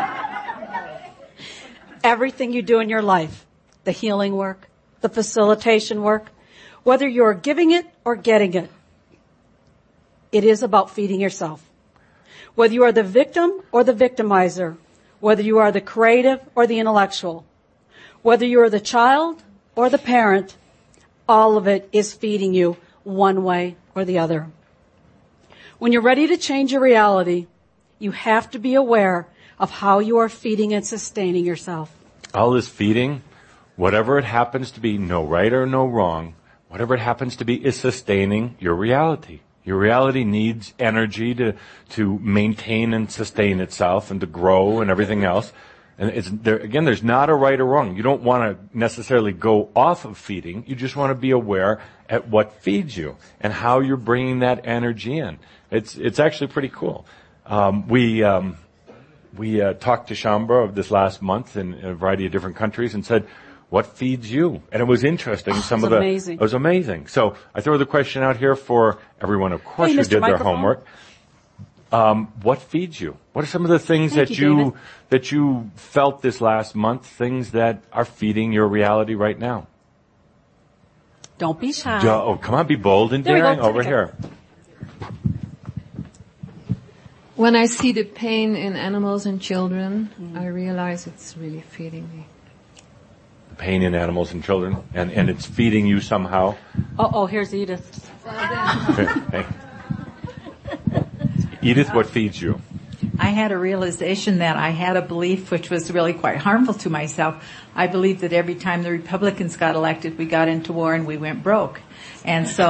Everything you do in your life, the healing work, the facilitation work, whether you're giving it or getting it, it is about feeding yourself. Whether you are the victim or the victimizer, whether you are the creative or the intellectual, whether you are the child or the parent, all of it is feeding you one way or the other. When you're ready to change your reality, you have to be aware of how you are feeding and sustaining yourself. All this feeding, whatever it happens to be, no right or no wrong, whatever it happens to be is sustaining your reality. Your reality needs energy to, to maintain and sustain itself and to grow and everything else. And it's there, again, there's not a right or wrong. You don't want to necessarily go off of feeding. You just want to be aware at what feeds you and how you're bringing that energy in. It's, it's actually pretty cool. Um, we, um, we, uh, talked to Shambra of this last month in, in a variety of different countries and said, what feeds you? And it was interesting. Oh, Some it was of the, amazing. it was amazing. So I throw the question out here for everyone, of course, Hey, who Mister did their Microphone. homework. Um, what feeds you? What are some of the things Thank that you, you, David. that you felt this last month, things that are feeding your reality right now? Don't be shy. Duh, oh, come on, be bold and There we go. daring over Take it. here. When I see the pain in animals and children, I realize it's really feeding me. The pain in animals and children, and, and it's feeding you somehow. Oh, oh, here's Edith. Hey. Edith, what feeds you? I had a realization that I had a belief which was really quite harmful to myself. I believed that every time the Republicans got elected, we got into war and we went broke. And so...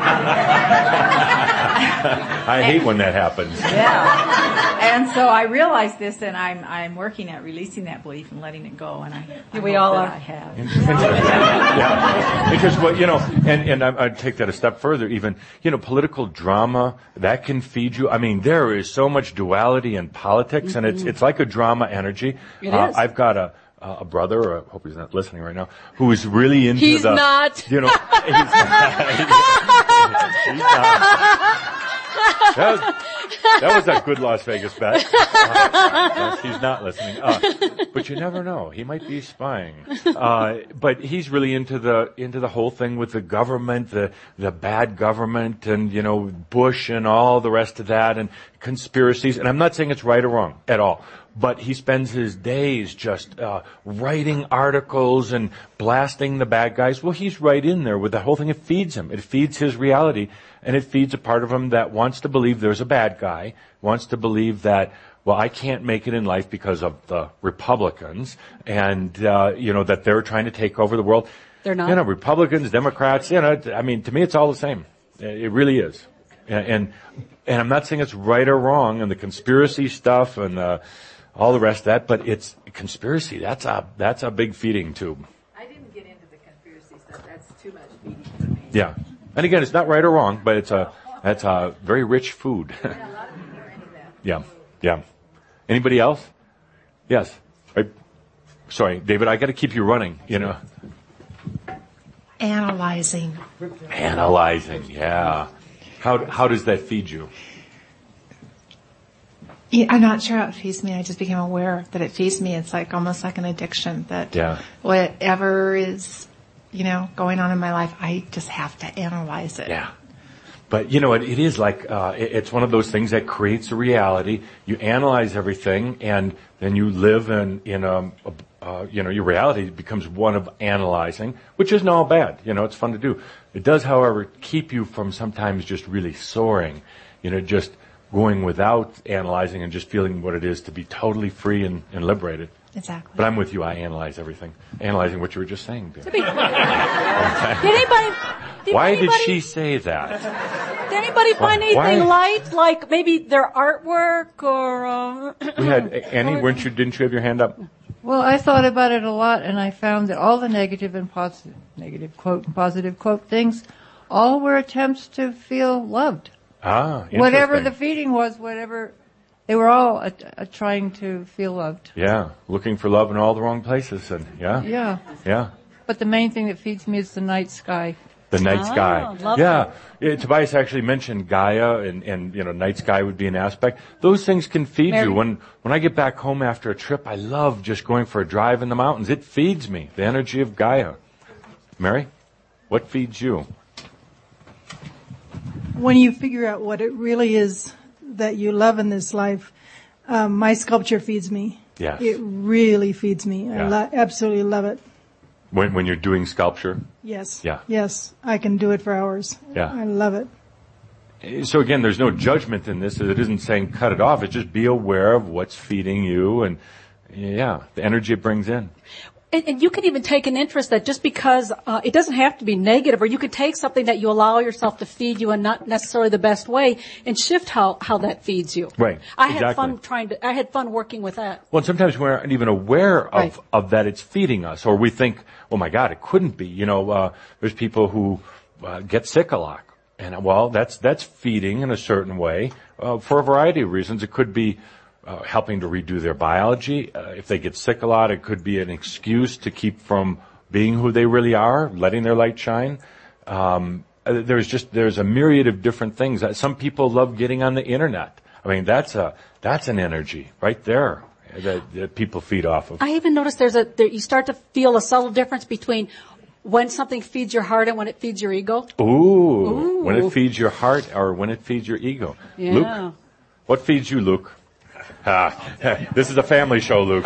I hate when that happens. Yeah. And so I realized this, and I'm I'm working at releasing that belief and letting it go, and I, I We hope all that are. I have. Yeah. Because what, you know, and, and I, I'd take that a step further even, you know, political drama, that can feed you. I mean, there is so much duality in politics, and it's, it's like a drama energy. It uh, is. I've got a, a brother, or I hope he's not listening right now, who is really into He's the... not. You know, he's not. He's not. That was, that was a good Las Vegas bet. Uh, yes, he's not listening. Uh, but you never know. He might be spying. Uh, but he's really into the, into the whole thing with the government, the, the bad government and, you know, Bush and all the rest of that and conspiracies, and I'm not saying it's right or wrong at all, but he spends his days just uh, writing articles and blasting the bad guys. Well, he's right in there with the whole thing. It feeds him. It feeds his reality, and it feeds a part of him that wants to believe there's a bad guy, wants to believe that, well, I can't make it in life because of the Republicans, and, uh, you know, that they're trying to take over the world. They're not. You know, Republicans, Democrats, you know, I mean, to me, it's all the same. It really is. And, and, and I'm not saying it's right or wrong, and the conspiracy stuff and, uh, all the rest of that, but it's conspiracy. That's a, that's a big feeding tube. I didn't get into the conspiracy stuff. That's too much feeding for me. Yeah. And again, it's not right or wrong, but it's a, that's a very rich food. Yeah, a lot of people are into that. Yeah. Yeah. Anybody else? Yes. I, sorry, David, I gotta keep you running, you know. Analyzing. Analyzing, yeah. How, how does that feed you? Yeah, I'm not sure how it feeds me. I just became aware that it feeds me. It's like almost like an addiction that Yeah. whatever is, you know, going on in my life, I just have to analyze it. Yeah. But, you know, it, it is like, uh, it, it's one of those things that creates a reality. You analyze everything, and then you live in, in a, a uh, you know, your reality becomes one of analyzing, which isn't all bad. You know, it's fun to do. It does, however, keep you from sometimes just really soaring, you know, just going without analyzing and just feeling what it is to be totally free and, and liberated. Exactly. But I'm with you. I analyze everything. Analyzing what you were just saying, dear. Did anybody? Did Why anybody, did she say that? Did anybody find Why- anything why- light, like maybe their artwork or? Uh, We had Annie. Weren't you? Didn't you have your hand up? Well, I thought about it a lot, and I found that all the negative and positive, negative quote and positive quote things, all were attempts to feel loved. Ah, interesting. Whatever the feeding was, whatever, they were all a, a trying to feel loved. Yeah, looking for love in all the wrong places, and yeah, Yeah. yeah. But the main thing that feeds me is the night sky. The night Ah, sky. lovely. Yeah. yeah. Tobias actually mentioned Gaia, and, and, you know, night sky would be an aspect. Those things can feed Mary- you. When, when I get back home after a trip, I love just going for a drive in the mountains. It feeds me. The energy of Gaia. Mary, what feeds you? When you figure out what it really is that you love in this life, um, my sculpture feeds me. Yes. It really feeds me. Yeah. I lo- absolutely love it. When, when you're doing sculpture? Yes. Yeah. Yes. I can do it for hours. Yeah. I love it. So again, there's no judgment in this. It isn't saying cut it off. It's just be aware of what's feeding you and, yeah, the energy it brings in. And, and you can even take an interest that just because uh, it doesn't have to be negative, or you could take something that you allow yourself to feed you in not necessarily the best way, and shift how how that feeds you. Right. I had Exactly. fun trying to. I had fun working with that. Well, sometimes we aren't even aware of, Right. of that it's feeding us, or we think, oh my God, it couldn't be. You know, uh, there's people who uh, get sick a lot. And well, that's, that's feeding in a certain way, uh, for a variety of reasons. It could be, uh, helping to redo their biology. Uh, if they get sick a lot, it could be an excuse to keep from being who they really are, letting their light shine. Um, uh, there's just, there's a myriad of different things. Uh, Some people love getting on the internet. I mean, that's a, that's an energy right there that, that people feed off of. I even noticed there's a there, you start to feel a subtle difference between when something feeds your heart and when it feeds your ego. Ooh, Ooh. when it feeds your heart or when it feeds your ego. Yeah. Luke, what feeds you, Luke? Ah, this is a family show, Luke.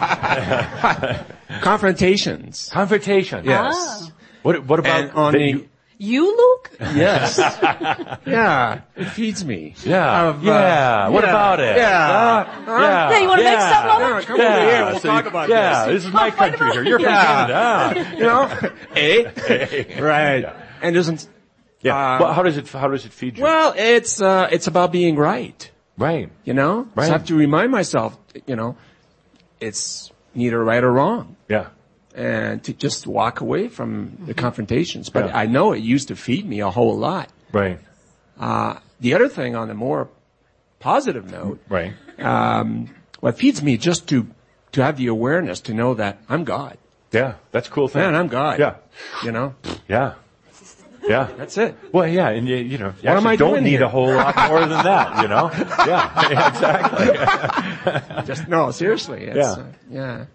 Confrontations. Confrontations. Yes. Ah. What, what about And on that the- you- You, Luke? Yes. Yeah, it feeds me. Yeah. Of, uh, yeah. What yeah. about it? Yeah. Uh, Huh? yeah. Yeah, you wanna make yeah. something of it? Yeah, come Yeah. over here. We'll So talk you- about yeah, this. this is my country here. You're from Yeah. Canada. You know, eh? Right. And doesn't. Yeah. Uh, well, how does it? How does it feed you? Well, it's uh, it's about being right. Right. You know, Right. so I have to remind myself. You know, it's neither right or wrong. Yeah. And to just walk away from the confrontations. But Yeah. I know it used to feed me a whole lot. Right. Uh, the other thing on a more positive note, Right. um, what feeds me just to, to have the awareness to know that I'm God. Yeah. That's a cool thing. Man, I'm God. Yeah. You know? Yeah. Yeah. That's it. Well, yeah, and you, you know, you What am actually I don't doing need here? a whole lot more than that, you know? Yeah, yeah, exactly. Just, no, seriously. It's, Yeah. Uh, yeah.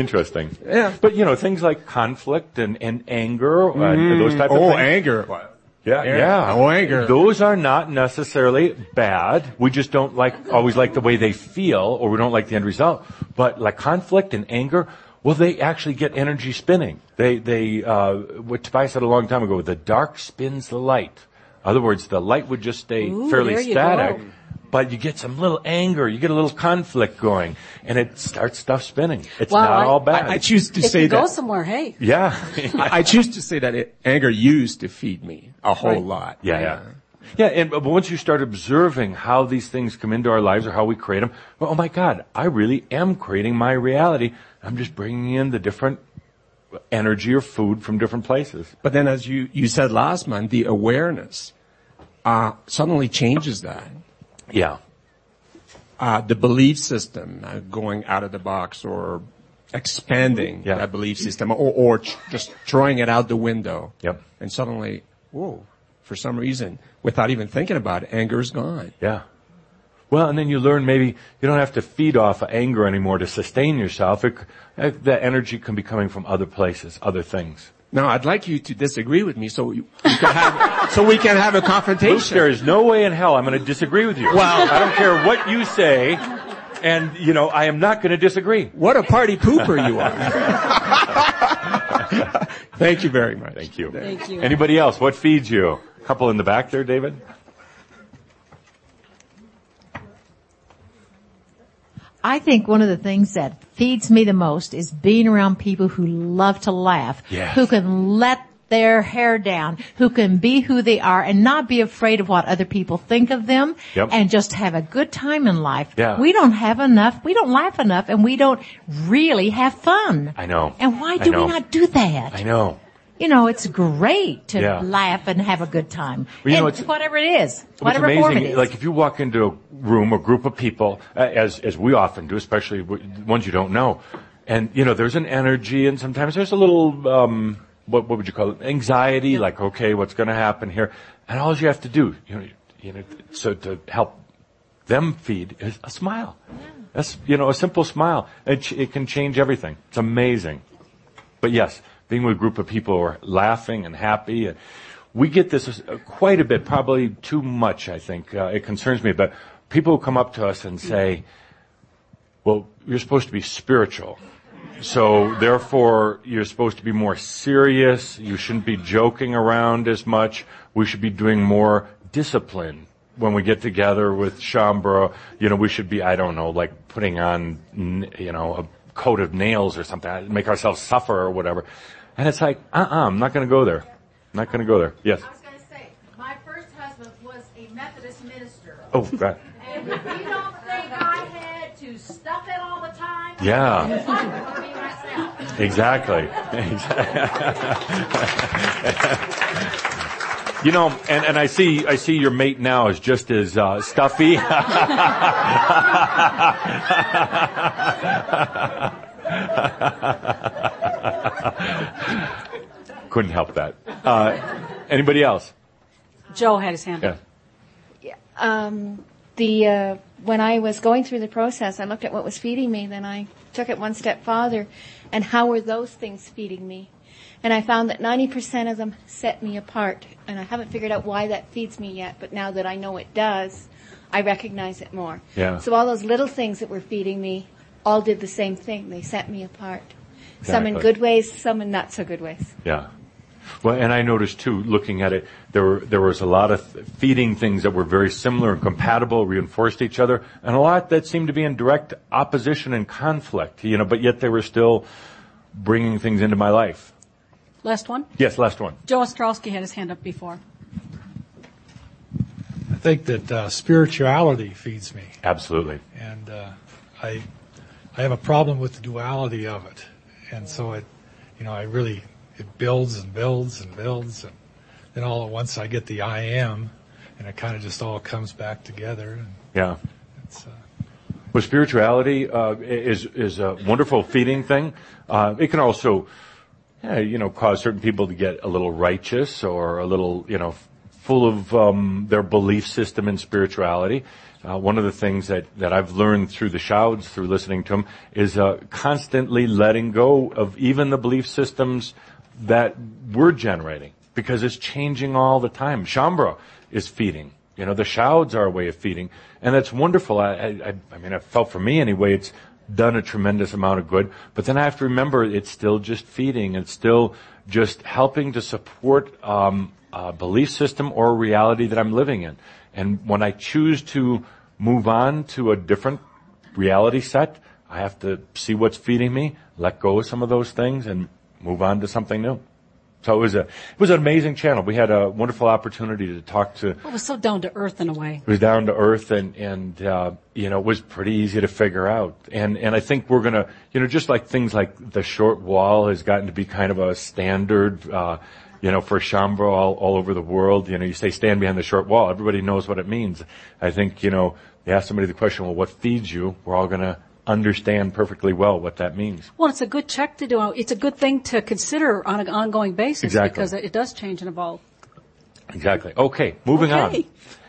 Interesting. Yeah. But, you know, things like conflict and, and anger, uh, Mm. those type of Oh, things. anger. Yeah, Yeah. yeah. Oh, anger. Those are not necessarily bad. We just don't like, always like the way they feel, or we don't like the end result. But like conflict and anger, well, they actually get energy spinning. They, they, uh, what Tobias said a long time ago, the dark spins the light. In other words, the light would just stay Ooh, fairly there you static. go. But you get some little anger, you get a little conflict going, and it starts stuff spinning. It's Well, not I- all bad. I, I choose to It say can go that. somewhere, hey. yeah. I, I choose to say that it, anger used to feed me a whole Right. lot. Yeah, yeah. Yeah, and but once you start observing how these things come into our lives or how we create them, well, oh my God, I really am creating my reality. I'm just bringing in the different energy or food from different places. But then, as you, you said last month, the awareness uh, suddenly changes that. Yeah. Uh, the belief system uh, going out of the box or expanding Yeah. that belief system, or, or ch- just throwing it out the window. Yep. And suddenly, whoa, for some reason, without even thinking about it, anger is gone. Yeah. Well, and then you learn maybe you don't have to feed off of anger anymore to sustain yourself. It, uh, that energy can be coming from other places, other things. Now, I'd like you to disagree with me so you, we can have so we can have a Luke, confrontation. there is no way in hell I'm going to disagree with you. Well- I don't care what you say, and, you know, I am not going to disagree. What a party pooper you are. Thank you very much. Thank you. Thank you. Anybody else? What feeds you? A couple in the back there, David? I think one of the things that feeds me the most is being around people who love to laugh, Yes. who can let their hair down, who can be who they are and not be afraid of what other people think of them, Yep. and just have a good time in life. Yeah. We don't have enough, we don't laugh enough, and we don't really have fun. I know. And why I do know. we not do that? I know. You know, it's great to Yeah. laugh and have a good time. Well, you know, and it's- whatever it is, What's whatever form it amazing, is. like if you walk into a room, a group of people, uh, as as we often do, especially w- ones you don't know, and you know there's an energy, and sometimes there's a little um, what what would you call it? Anxiety, like okay, what's going to happen here? And all you have to do, you know, you know, so to help them feed is a smile. That's you know a simple smile. It ch- it can change everything. It's amazing. But yes, being with a group of people who are laughing and happy, and we get this uh, quite a bit, probably too much, I think. Uh, it concerns me, but people who come up to us and say, well, you're supposed to be spiritual. So therefore, you're supposed to be more serious. You shouldn't be joking around as much. We should be doing more discipline. When we get together with Shaumbra, you know, we should be, I don't know, like putting on, n- you know, a coat of nails or something, make ourselves suffer or whatever. And it's like, uh-uh, I'm not going to go there. I'm not going to go there. Yes. I was going to say, my first husband was a Methodist minister. Oh, God. And if you don't think I had to stuff it all the time, Yeah. I'm fine for me myself. Exactly. You know, and, and I see I see your mate now is just as uh, stuffy. Couldn't help that. Uh, anybody else? Joe had his hand Yeah. up. Um, the uh, when I was going through the process, I looked at what was feeding me. Then I took it one step farther, and how were those things feeding me? And I found that ninety percent of them set me apart. And I haven't figured out why that feeds me yet. But now that I know it does, I recognize it more. Yeah. So all those little things that were feeding me all did the same thing. They set me apart. Some in Exactly. good ways, some in not so good ways. Yeah. Well, and I noticed too, looking at it, there were, there was a lot of th- feeding things that were very similar and compatible, reinforced each other, and a lot that seemed to be in direct opposition and conflict, you know, but yet they were still bringing things into my life. Last one. Yes, last one. Joe Ostrowski had his hand up before. I think that uh, spirituality feeds me, Absolutely. and uh, I I have a problem with the duality of it, and so it, you know, I really it builds and builds and builds, and then all at once I get the I am, and it kind of just all comes back together. And Yeah. it's, uh, Well, spirituality uh, is is a wonderful feeding thing. Uh, it can also, yeah, you know, cause certain people to get a little righteous or a little, you know, full of um, their belief system in spirituality. Uh, one of the things that, that I've learned through the Shouds, through listening to them, is uh, constantly letting go of even the belief systems that we're generating. because it's changing all the time. Shaumbra is feeding. You know, the shouds are a way of feeding, and that's wonderful. I, I, I mean, I felt for me anyway, it's done a tremendous amount of good. But then I have to remember, it's still just feeding. It's still just helping to support um, a belief system or reality that I'm living in. And when I choose to move on to a different reality set, I have to see what's feeding me, let go of some of those things, and move on to something new. So it was a it was an amazing channel. We had a wonderful opportunity to talk to. It was so down to earth in a way. It was down to earth, and and uh, you know, it was pretty easy to figure out. And and I think we're gonna, you know, just like things like the short wall has gotten to be kind of a standard, uh, you know, for Shaumbra all, all over the world. You know, you say stand behind the short wall, everybody knows what it means. I think, you know, you ask somebody the question, well, what feeds you? We're all gonna understand perfectly well what that means. Well, it's a good check to do. It's a good thing to consider on an ongoing basis. Exactly. Because it does change and evolve. Exactly. Okay, moving Okay.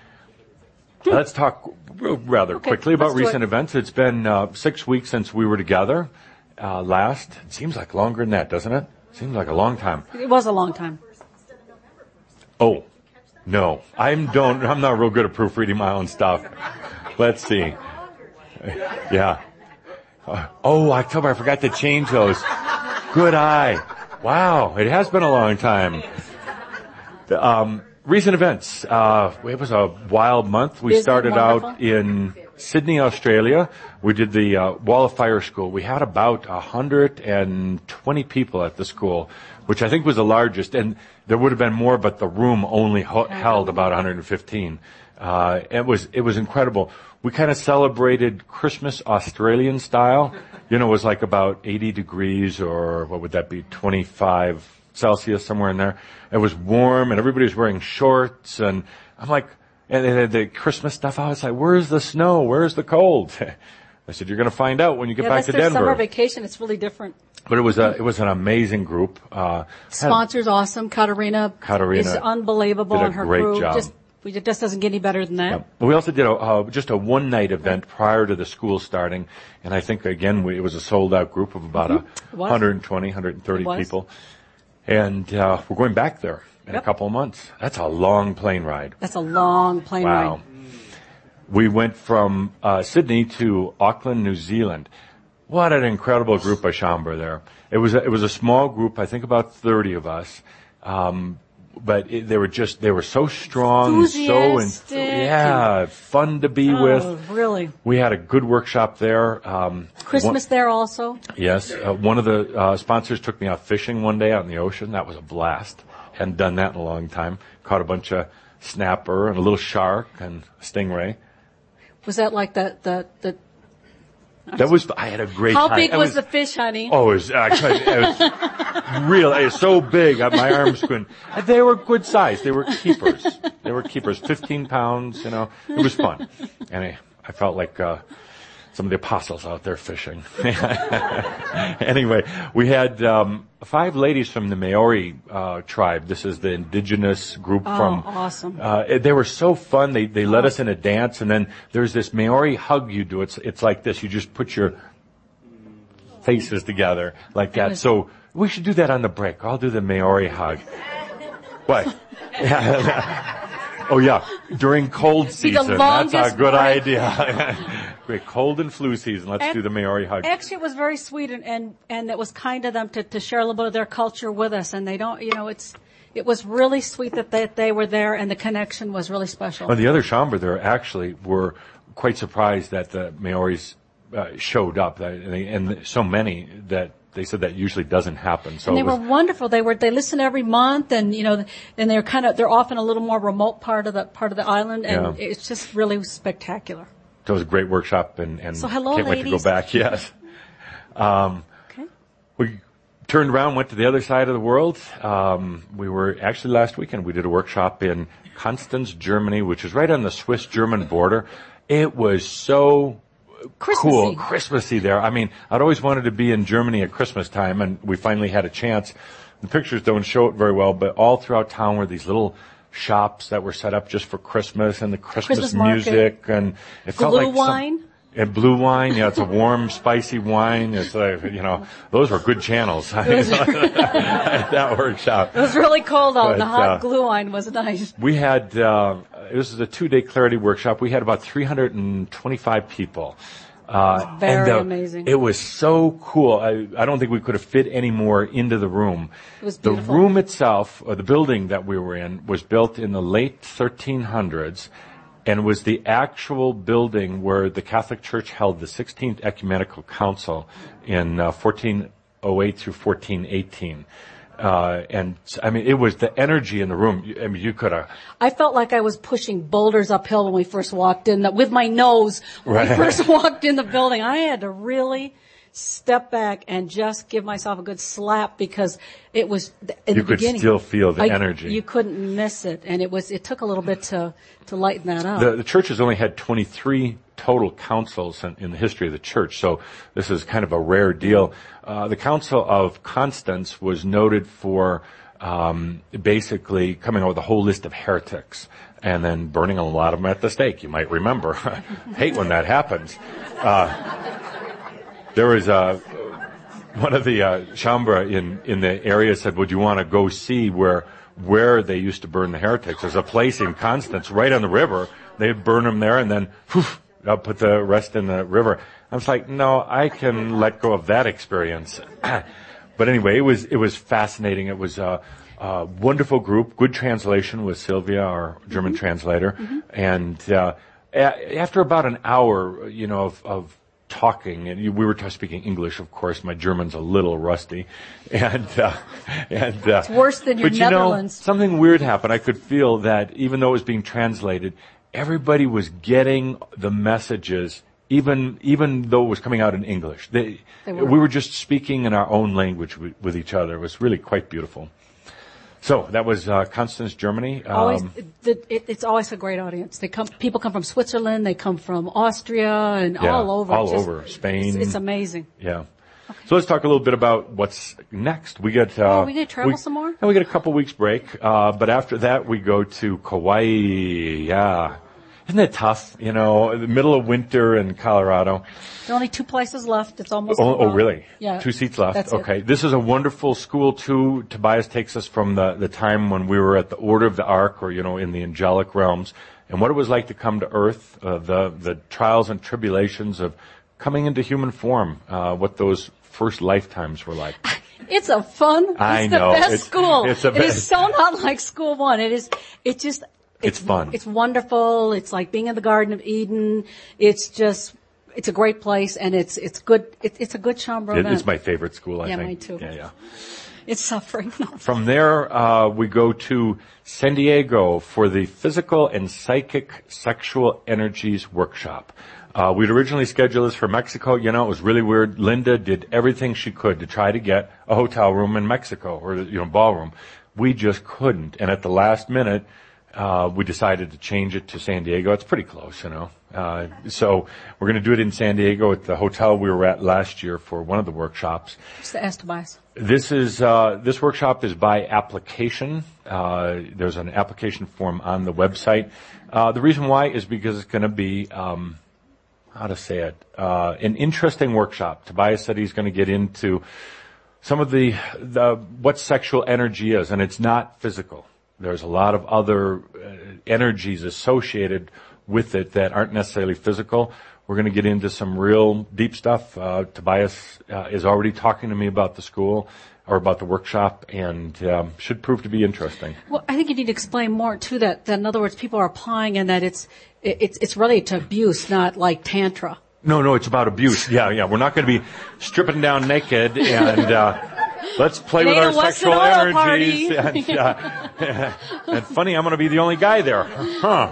on. Let's talk rather Okay, quickly about let's do recent it. events. It's been uh, six weeks since we were together uh, last. It seems like longer than that, doesn't it? Seems like a long time. It was a long time. Oh, no. I'm don't. I'm not real good at proofreading my own stuff. Let's see. Yeah. Uh, oh, October. I forgot to change those. Good eye. Wow. It has been a long time. Um, recent events. Uh, it was a wild month. We Busy, started wonderful. out in Sydney, Australia. We did the uh, Wall of Fire School. We had about one hundred twenty people at the school, which I think was the largest. And there would have been more, but the room only ho- held about one hundred fifteen. Uh, it was, it was incredible. We kind of celebrated Christmas Australian style. You know, it was like about eighty degrees, or what would that be, twenty-five Celsius, somewhere in there. It was warm and everybody was wearing shorts, and I'm like, and they had the Christmas stuff. I was like, where's the snow? Where's the cold? I said, you're going to find out when you get Yeah, back that's to their Denver. summer vacation. It's really different. But it was a, it was an amazing group. Uh, Sponsors awesome. Katarina, Katarina is unbelievable, did a and her great crew job. just it just doesn't get any better than that. But we also did a, uh, just a one-night event prior to the school starting, and I think, again, we, it was a sold-out group of about Mhm. It a was. one hundred twenty, one hundred thirty It was. people. And uh, we're going back there in Yep. a couple of months. That's a long plane ride. That's a long plane Wow. ride. We went from uh, Sydney to Auckland, New Zealand. What an incredible group of Shaumbra there. It was a, it was a small group, I think about thirty of us. Um, but it, they were just, they were so strong, and so, Enthusiastic. enth- yeah, fun to be Oh, with. really? We had a good workshop there. Um, Christmas one- there also. Yes, uh, one of the uh, sponsors took me out fishing one day out in the ocean. That was a blast. Hadn't done that in a long time. Caught a bunch of snapper and a little shark and a stingray. Was that like the the the? That was, I had a great How time. big It was, the fish, honey? Oh, it was, I couldn't- it was real. It was so big, uh, my arms couldn't. and They were good size. They were keepers. They were keepers. Fifteen pounds. You know, it was fun, and I, I felt like uh, some of the apostles out there fishing. Anyway, we had um, five ladies from the Maori uh, tribe. This is the indigenous group Oh, from. awesome. Uh, they were so fun. They they led us in a dance, and then there's this Maori hug you do. It's it's like this. You just put your faces together like that. was- So we should do that on the break. I'll do the Maori hug. What? Oh yeah, during cold Be the season. That's longest a good break. idea. Great, cold and flu season. Let's And- do the Maori hug. Actually, it was very sweet, and, and, and it was kind of them to, to share a little bit of their culture with us. And they don't, you know, it's it was really sweet that they, they were there, and the connection was really special. Well, the other Shaumbra there actually were quite surprised that the Maoris uh, showed up, that- and, they, and so many that they said that usually doesn't happen. So and they it was, were wonderful. They were they listen every month, and you know, and they're kind of they're often a little more remote part of the part of the island, and Yeah. it's just really spectacular. it was a great workshop, and, and So hello, can't wait to go ladies. back. Yes. Um, Okay. We turned around, went to the other side of the world. Um, we were actually last weekend. We did a workshop in Constance, Germany, which is right on the Swiss-German border. It was so Christmassy. cool, Christmassy there. I mean, I'd always wanted to be in Germany at Christmas time, and we finally had a chance. The pictures don't show it very well, but all throughout town were these little shops that were set up just for Christmas and the Christmas, Christmas market. music, and it felt Glue like some- wine. And blue wine, yeah, it's a warm, spicy wine. It's like, you know, those were good channels at that workshop. It was really cold out, and the But, hot uh, glue wine was nice. We had, uh, this is a two-day clarity workshop. We had about three hundred twenty-five people. Uh, Very and, uh, amazing. It was so cool. I, I don't think we could have fit any more into the room. It was The beautiful. room itself, or the building that we were in, was built in the late thirteen hundreds and was the actual building where the Catholic Church held the sixteenth Ecumenical Council in uh, fourteen oh eight through fourteen eighteen. Uh, and I mean, it was the energy in the room. I mean, you could have. I felt like I was pushing boulders uphill when we first walked in, with my nose when Right. we first walked in the building. I had to really step back and just give myself a good slap because it was in You the could beginning. still feel the I- energy. You couldn't miss it, and it was. It took a little bit to to lighten that up. The, the church has only had twenty-three total councils in, in the history of the church, so this is kind of a rare deal. Uh, the Council of Constance was noted for um, basically coming up with a whole list of heretics and then burning a lot of them at the stake. You might remember. Hate when that happens. Uh, there was a one of the uh, Chambra in in the area said, "Would you want to go see where?" where they used to burn the heretics. There's a place in Constance right on the river. They'd burn them there and then whew, I'll put the rest in the river. I was like, no, I can let go of that experience. But anyway, it was, it was fascinating. It was a, a wonderful group, good translation with Sylvia, our German Mm-hmm. translator. And, uh, a- after about an hour, you know, of, of talking, and you, we were t- speaking English, of course. My German's a little rusty, and uh, and uh, It's worse than your but you Netherlands. know, something weird happened. I could feel that even though it was being translated, everybody was getting the messages, even even though it was coming out in English. They, They were. we were just speaking in our own language with, with each other. It was really quite beautiful. So that was uh, Constance, Germany. Always, Um, it, it, it's always a great audience. They come, people come from Switzerland, they come from Austria, and Yeah, all over. all It's just- over. Spain. It's, it's amazing. Yeah. So let's talk a little bit about what's next. We get, uh, Oh, we gonna travel some more? And we get a couple weeks break, uh, but after that we go to Kauai. Yeah. Isn't it tough? You know, in the middle of winter in Colorado. There are only two places left. It's almost. Oh, oh gone. really? Yeah. Two seats left. That's it. Okay. This is a wonderful school too. Tobias takes us from the, the time when we were at the Order of the Ark, or, you know, in the angelic realms, and what it was like to come to earth, uh, the, the trials and tribulations of coming into human form, uh, what those first lifetimes were like. It's a fun. I it's know. the best It's- school. it's the It is best. so not like school one. It is. It just. It's fun. It's wonderful. It's like being in the Garden of Eden. It's just. It's a great place, and it's it's good. It, it's a good Chambra It- event. It's my favorite school, I Yeah, think. mine too. Yeah, yeah. It's suffering. No. From there, uh, we go to San Diego for the Physical and Psychic Sexual Energies Workshop. Uh, we'd originally scheduled this for Mexico. You know, it was really weird. Linda did everything she could to try to get a hotel room in Mexico, or, you know, ballroom. We just couldn't. And at the last minute, uh, we decided to change it to San Diego. It's pretty close, you know. Uh, so we're going to do it in San Diego at the hotel we were at last year for one of the workshops. Just ask Tobias. This is uh, this workshop is by application. Uh, there's an application form on the website. Uh, the reason why is because it's going to be um, how to say it uh, an interesting workshop. Tobias said he's going to get into some of the the what sexual energy is, and it's not physical. There's a lot of other uh, energies associated with it that aren't necessarily physical. We're going to get into some real deep stuff. Uh, Tobias uh, is already talking to me about the school or about the workshop, and um, should prove to be interesting. Well, I think you need to explain more to that. That in other words, people are applying, and that it's it, it's it's related to abuse, not like tantra. No, no, it's about abuse. Yeah, yeah. We're not going to be stripping down naked and uh, let's play It with ain't our a Weston sexual Oil energies. party. And, uh, and funny, I'm going to be the only guy there. Huh.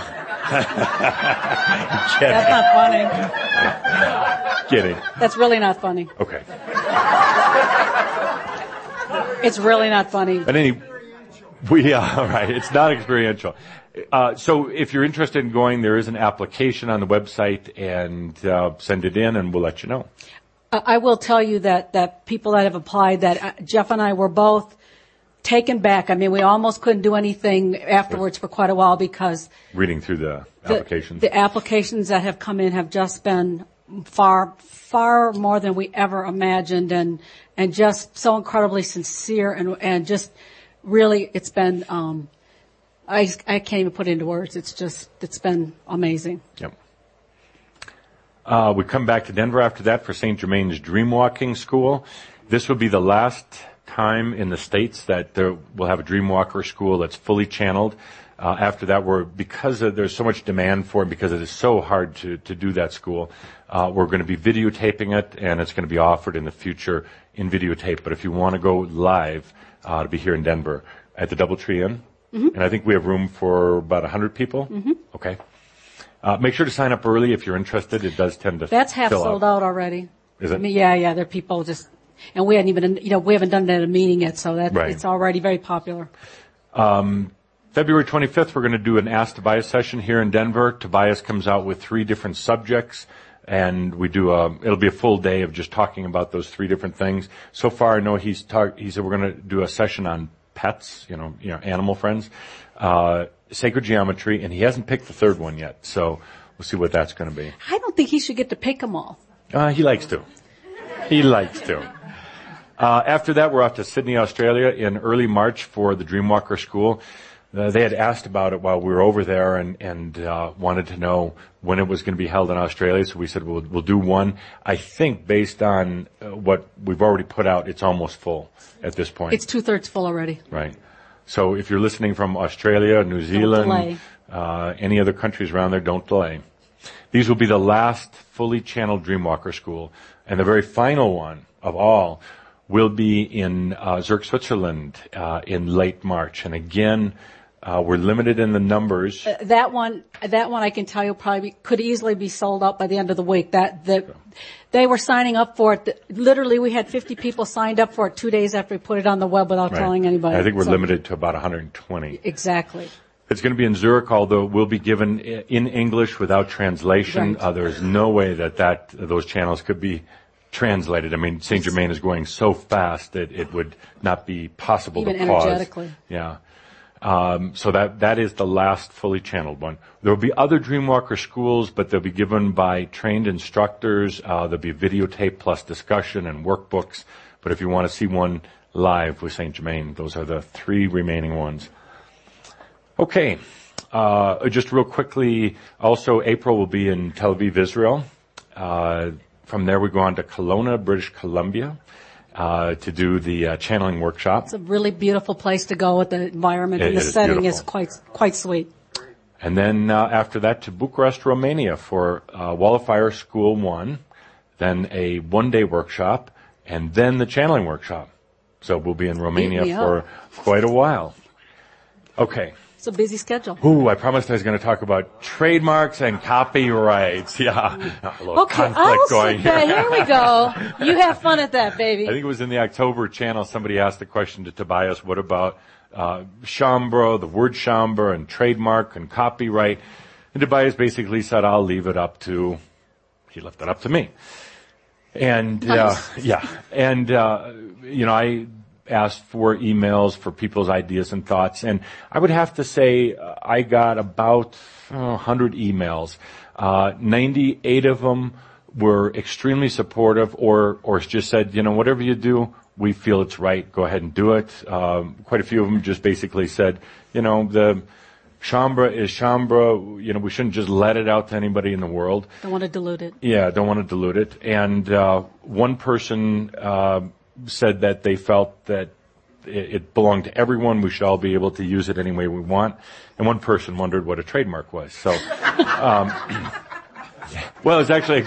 Kidding. That's not funny. Kidding. That's really not funny. Okay. It's really not funny. But any, we, uh, all right, it's not experiential. Uh, so if you're interested in going, there is an application on the website, and uh, send it in and we'll let you know. I I will tell you that, that people that have applied, that uh, Jeff and I were both taken back. I mean, we almost couldn't do anything afterwards for quite a while because Reading through the, the applications. The applications that have come in have just been far, far more than we ever imagined, and and just so incredibly sincere, and and just really, it's been. Um, I I can't even put it into words. It's just it's been amazing. Yep. Uh, we come back to Denver after that for Saint Germain's Dreamwalking School. This will be the last time in the States that there, we'll have a Dreamwalker school that's fully channeled. Uh, after that, we're, because of, there's so much demand for it, because it is so hard to, to do that school, uh, we're going to be videotaping it, and it's going to be offered in the future in videotape. But if you want to go live, uh, to be here in Denver at the Doubletree Inn, mm-hmm. and I think we have room for about one hundred people. Mm-hmm. Okay. Uh, make sure to sign up early if you're interested. It does tend to That's half fill sold out. out already. Is it? I mean, yeah, yeah. There are people just, and we hadn't even, you know, we haven't done that at a meeting yet, so that Right. it's already very popular. Um, February twenty-fifth, we're going to do an Ask Tobias session here in Denver. Tobias comes out with three different subjects, and we do a, it'll be a full day of just talking about those three different things. So far, I know he's talk, he said we're going to do a session on pets, you know, you know, animal friends, uh, sacred geometry, and he hasn't picked the third one yet, so we'll see what that's going to be. I don't think he should get to pick them all. Uh, he likes to. He likes to. Uh, after that, we're off to Sydney, Australia in early March for the Dreamwalker School. Uh, they had asked about it while we were over there and, and uh, wanted to know when it was going to be held in Australia, so we said we'll, we'll do one. I think based on uh, what we've already put out, it's almost full at this point. It's two-thirds full already. Right. So if you're listening from Australia, New Zealand, delay. uh, any other countries around there, don't delay. These will be the last fully channeled Dreamwalker School. And the very final one of all will be in uh, Zurich, Switzerland uh, in late March. And again, uh, we're limited in the numbers. Uh, that one, that one I can tell you probably could easily be sold out by the end of the week. That, that, they were signing up for it. Literally, we had fifty people signed up for it two days after we put it on the web without Right. telling anybody. I think we're So- limited to about one hundred twenty. Exactly. It's going to be in Zurich, although it will be given i- in English without translation. Right. Uh, there's no way that, that those channels could be translated. I mean, Saint Germain is going so fast that it would not be possible Even to pause. energetically. Yeah. Um, so that that is the last fully channeled one. There will be other Dreamwalker schools, but they'll be given by trained instructors. Uh, there'll be videotape plus discussion and workbooks. But if you want to see one live with Saint Germain, those are the three remaining ones. Okay. Uh, just real quickly, also April will be in Tel Aviv, Israel. Uh, from there we go on to Kelowna, British Columbia, uh, to do the uh, channeling workshop. It's a really beautiful place to go with the environment, It- and the it is setting beautiful. is quite, quite sweet. And then uh, after that to Bucharest, Romania for uh, Wall of Fire School one, then a one-day workshop, and then the channeling workshop. So we'll be in Romania me for up. quite a while. Okay. It's a busy schedule. Ooh, I promised I was going to talk about trademarks and copyrights. Yeah, a little Okay, conflict I'll going sit back. Here we go. You have fun at that, baby. I think it was in the October channel. Somebody asked the question to Tobias, what about uh, Chambre, the word Chambre, and trademark and copyright? And Tobias basically said, I'll leave it up to, he left it up to me. And, Nice. uh, yeah, and, uh, you know, I asked for emails for people's ideas and thoughts, and I would have to say uh, I got about uh, one hundred emails. Uh, ninety-eight of them were extremely supportive, or or just said, you know, whatever you do, we feel it's right. Go ahead and do it. Um, quite a few of them just basically said, you know, the Chambre is Chambre. You know, we shouldn't just let it out to anybody in the world. Don't want to dilute it. Yeah, don't want to dilute it. And uh, one person uh, said that they felt that it, it belonged to everyone. We should all be able to use it any way we want. And one person wondered what a trademark was. So, um, well, it was actually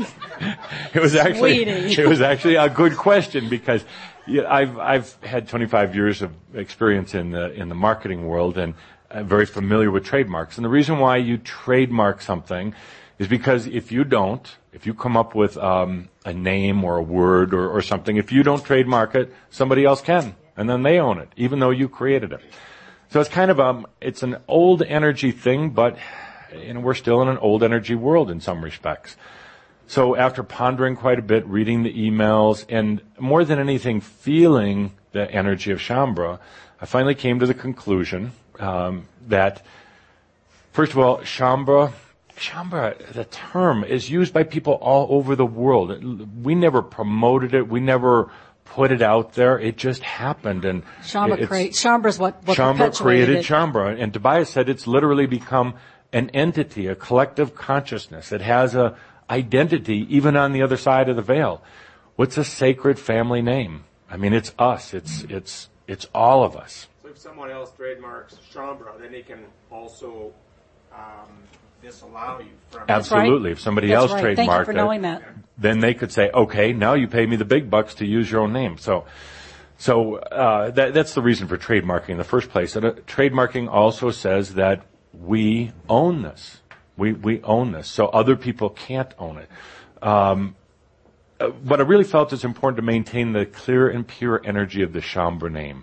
it was actually Sweetie. it was actually a good question because yeah, I've I've had twenty-five years of experience in the in the marketing world, and I'm very familiar with trademarks. And the reason why you trademark something is because if you don't, if you come up with um, a name or a word or, or something, if you don't trademark it, somebody else can, and then they own it, even though you created it. So it's kind of um, it's an old energy thing, but you know we're still in an old energy world in some respects. So after pondering quite a bit, reading the emails, and more than anything, feeling the energy of Shaumbra, I finally came to the conclusion um, that, first of all, Shaumbra, Shaumbra, the term is used by people all over the world. We never promoted it. We never put it out there. It just happened. And Shaumbra created, Shaumbra's what, what Shaumbra created it. Shaumbra. And Tobias said it's literally become an entity, a collective consciousness. It has a identity even on the other side of the veil. What's a sacred family name? I mean, it's us. It's, it's, it's all of us. So if someone else trademarks Shaumbra, then they can also um, disallow you from Absolutely. Right. If somebody That's else right. trademarked Thank you for it, knowing that. then they could say, okay, now you pay me the big bucks to use your own name. So, so uh, that, that's the reason for trademarking in the first place. And uh, trademarking also says that we own this. We we own this, so other people can't own it. Um, uh, but I really felt it's important to maintain the clear and pure energy of the Shaumbra name.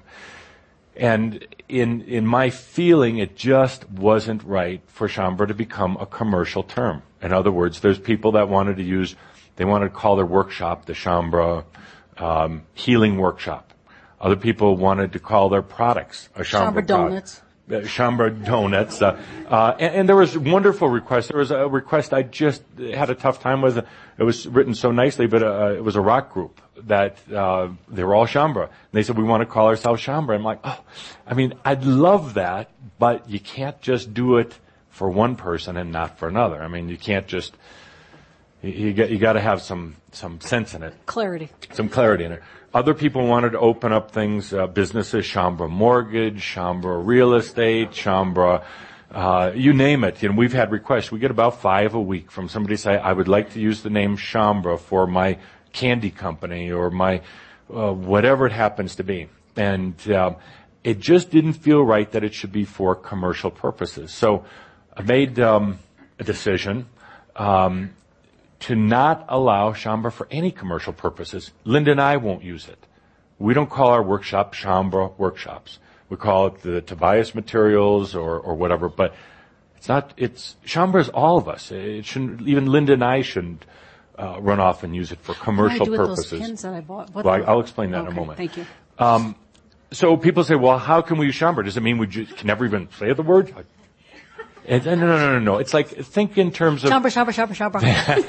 And in in my feeling, it just wasn't right for Shaumbra to become a commercial term. In other words, there's people that wanted to use, they wanted to call their workshop the Shaumbra um, Healing Workshop. Other people wanted to call their products a Shaumbra, Shaumbra Donuts. Uh, Shaumbra Donuts. Uh, uh, and, and there was wonderful requests. There was a request I just had a tough time with. It was written so nicely, but uh, it was a rock group that uh, they were all Shaumbra. And they said, we want to call ourselves Shaumbra. I'm like, oh, I mean, I'd love that, but you can't just do it for one person and not for another. I mean, you can't just, you, you, get, you got to have some, some sense in it. Clarity. Some clarity in it. Other people wanted to open up things, uh, businesses, Shaumbra Mortgage, Shaumbra Real Estate, Shaumbra, uh, you name it. You know, we've had requests. We get about five a week from somebody say, I would like to use the name Shaumbra for my candy company or my, uh, whatever it happens to be. And, um, it just didn't feel right that it should be for commercial purposes. So I made, um, a decision, um, to not allow Shaumbra for any commercial purposes. Linda and I won't use it. We don't call our workshop Shaumbra Workshops. We call it the Tobias Materials or, or whatever, but it's not, it's, Shaumbra is all of us. It shouldn't, even Linda and I shouldn't, uh, run off and use it for commercial what do I do purposes. With those pins that I bought? What well, the, I'll explain that okay, in a moment. Thank you. Um, so people say, well, how can we use Shaumbra? Does it mean we just can never even say the word? And, no, no, no, no, no. It's like, think in terms of... Shaumbra, Shaumbra, Shaumbra,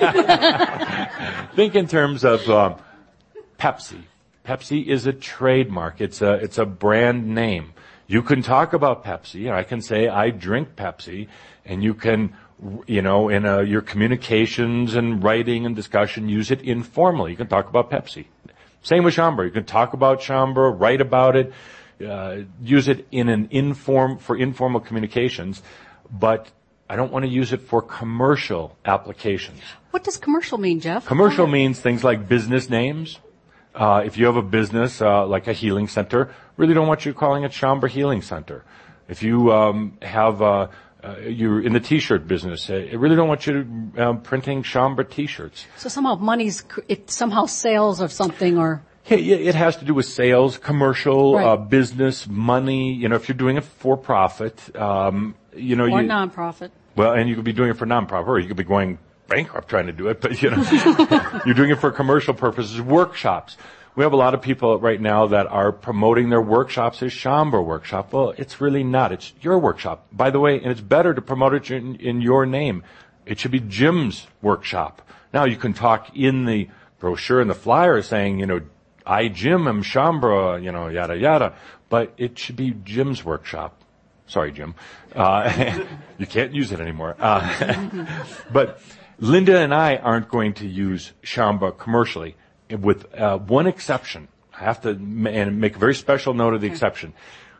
Shaumbra. Think in terms of um, Pepsi. Pepsi is a trademark. It's a, it's a brand name. You can talk about Pepsi. I can say, I drink Pepsi. And you can, you know, in a, your communications and writing and discussion, use it informally. You can talk about Pepsi. Same with Shaumbra. You can talk about Shaumbra, write about it, uh, use it in an inform, for informal communications. But I don't want to use it for commercial applications. What does commercial mean, Jeff? Commercial means things like business names. Uh, if you have a business, uh, like a healing center, really don't want you calling it Shaumbra Healing Center. If you, um, have, uh, uh, you're in the t-shirt business, I really don't want you to, um, printing Shaumbra t-shirts. So somehow money's, it somehow sales or something or... Yeah, it has to do with sales, commercial, right. uh, business, money. You know, if you're doing it for profit, um, you know, or you, nonprofit. Well, and you could be doing it for nonprofit, or you could be going bankrupt trying to do it, but you know, you're doing it for commercial purposes. Workshops. We have a lot of people right now that are promoting their workshops as Shaumbra Workshop. Well, it's really not. It's your workshop. By the way, and it's better to promote it in, in your name. It should be Jim's Workshop. Now, you can talk in the brochure and the flyer saying, you know, I, Jim, am Shaumbra, you know, yada, yada. But it should be Jim's Workshop. Sorry, Jim. Uh, you can't use it anymore. Uh, but Linda and I aren't going to use Shaumbra commercially, with uh, one exception. I have to ma- and make a very special note of the exception.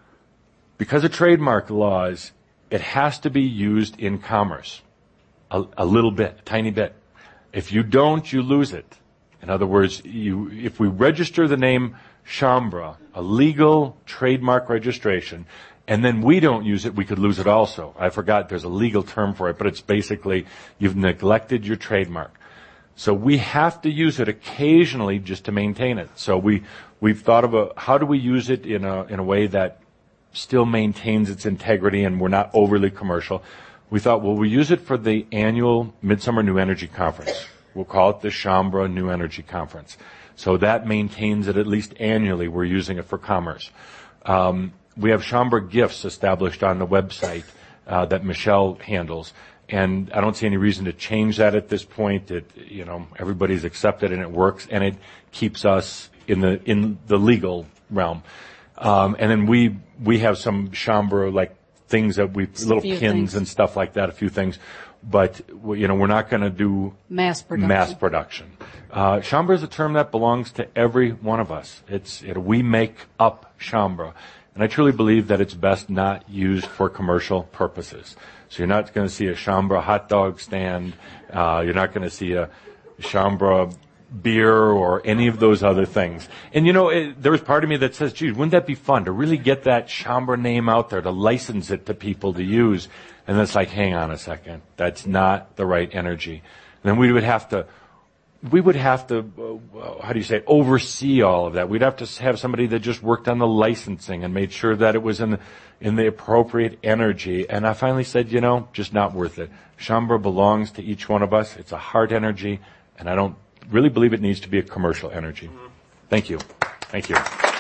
Because of trademark laws, it has to be used in commerce. A, a little bit, a tiny bit. If you don't, you lose it. In other words, you, if we register the name Shaumbra, a legal trademark registration, and then we don't use it, we could lose it also. I forgot there's a legal term for it, but it's basically you've neglected your trademark. So we have to use it occasionally just to maintain it. So we, we've thought about how do we use it in a, in a way that still maintains its integrity and we're not overly commercial. We thought, well, we use it for the annual Midsummer New Energy Conference. We'll call it the Shaumbra New Energy Conference. So that maintains it at least annually. We're using it for commerce. Um, we have Shaumbra gifts established on the website uh, that Michelle handles. And I don't see any reason to change that at this point. It, you know, everybody's accepted and it works, and it keeps us in the in the legal realm. Um, and then we we have some Shaumbra like things that we little pins things. and stuff like that, a few things. But you know, we're not going to do mass production. Mass production. Uh, Shaumbra is a term that belongs to every one of us. It's it, we make up Shaumbra, and I truly believe that it's best not used for commercial purposes. So you're not going to see a Shaumbra hot dog stand. Uh, you're not going to see a Shaumbra beer or any of those other things. And you know, it, there was part of me that says, geez, wouldn't that be fun to really get that Shaumbra name out there, to license it to people to use? And it's like, hang on a second. That's not the right energy. And then we would have to, we would have to, uh, how do you say, oversee all of that. We'd have to have somebody that just worked on the licensing and made sure that it was in the, in the appropriate energy. And I finally said, you know, just not worth it. Shaumbra belongs to each one of us. It's a heart energy, and I don't really believe it needs to be a commercial energy. Thank you. Thank you.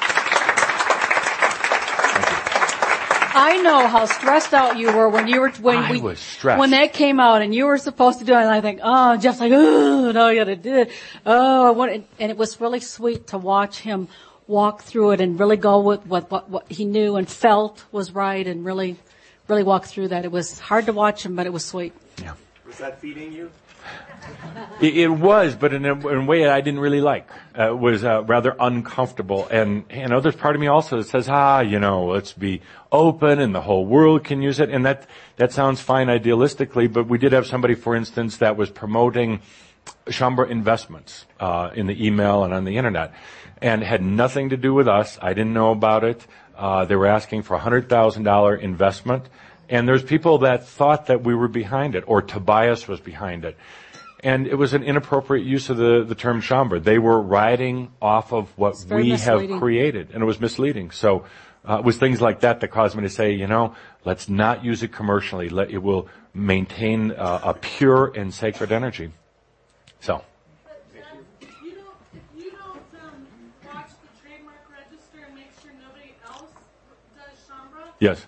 I know how stressed out you were when you were when I we was stressed. when that came out and you were supposed to do it. And I think, oh, Jeff's like, oh, no, you got to do it. Oh, I want it. And it was really sweet to watch him walk through it and really go with what, what what he knew and felt was right, and really, really walk through that. It was hard to watch him, but it was sweet. Yeah. Was that feeding you? It, it was, but in a, in a way I didn't really like. Uh, it was uh, rather uncomfortable. And, you know, there's part of me also that says, ah, you know, let's be open and the whole world can use it. And that, that sounds fine idealistically, but we did have somebody, for instance, that was promoting Shaumbra investments uh, in the email and on the internet, and had nothing to do with us. I didn't know about it. Uh, they were asking for a one hundred thousand dollars investment. And there's people that thought that we were behind it, or Tobias was behind it. And it was an inappropriate use of the, the term Shaumbra. They were riding off of what we have created, and it was misleading. So uh, it was things like that that caused me to say, you know, let's not use it commercially. Let, it will maintain uh, a pure and sacred energy. So. Yes.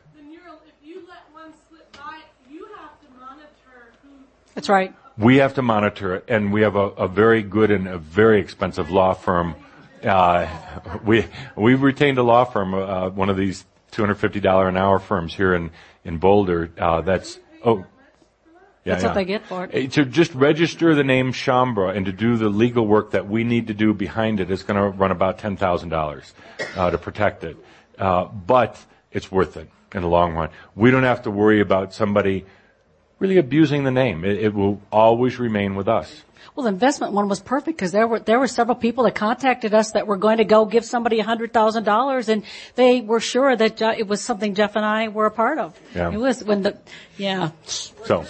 That's right. We have to monitor it, and we have a, a very good and a very expensive law firm. Uh, we we've retained a law firm, uh, one of these two hundred fifty dollars an hour firms here in in Boulder. Uh, that's oh. Yeah, That's yeah. what they get for it. To just register the name Shaumbra and to do the legal work that we need to do behind it is going to run about ten thousand dollars uh, to protect it. Uh, but it's worth it in the long run. We don't have to worry about somebody really abusing the name. It, it will always remain with us. Well, the investment one was perfect because there were there were several people that contacted us that were going to go give somebody a hundred thousand dollars, and they were sure that Je- it was something Jeff and I were a part of. Yeah. It was when the yeah. So.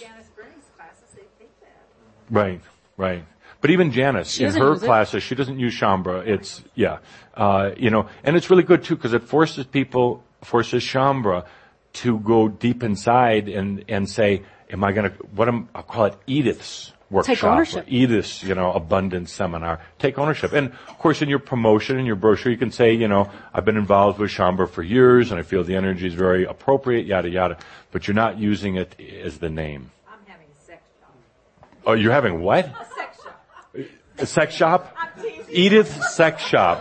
Right, right. But even Janice, She in doesn't her use it. classes, she doesn't use Shaumbra. It's, yeah. Uh, you know, and it's really good too because it forces people, forces Shaumbra to go deep inside and, and say, am I gonna, what am, I'll call it Edith's workshop. Take ownership. Or Edith's, you know, abundance seminar. Take ownership. And of course in your promotion, in your brochure, you can say, you know, I've been involved with Shaumbra for years and I feel the energy is very appropriate, yada, yada. But you're not using it as the name. Oh, you're having what? A sex shop. A sex shop? Edith's Sex Shop.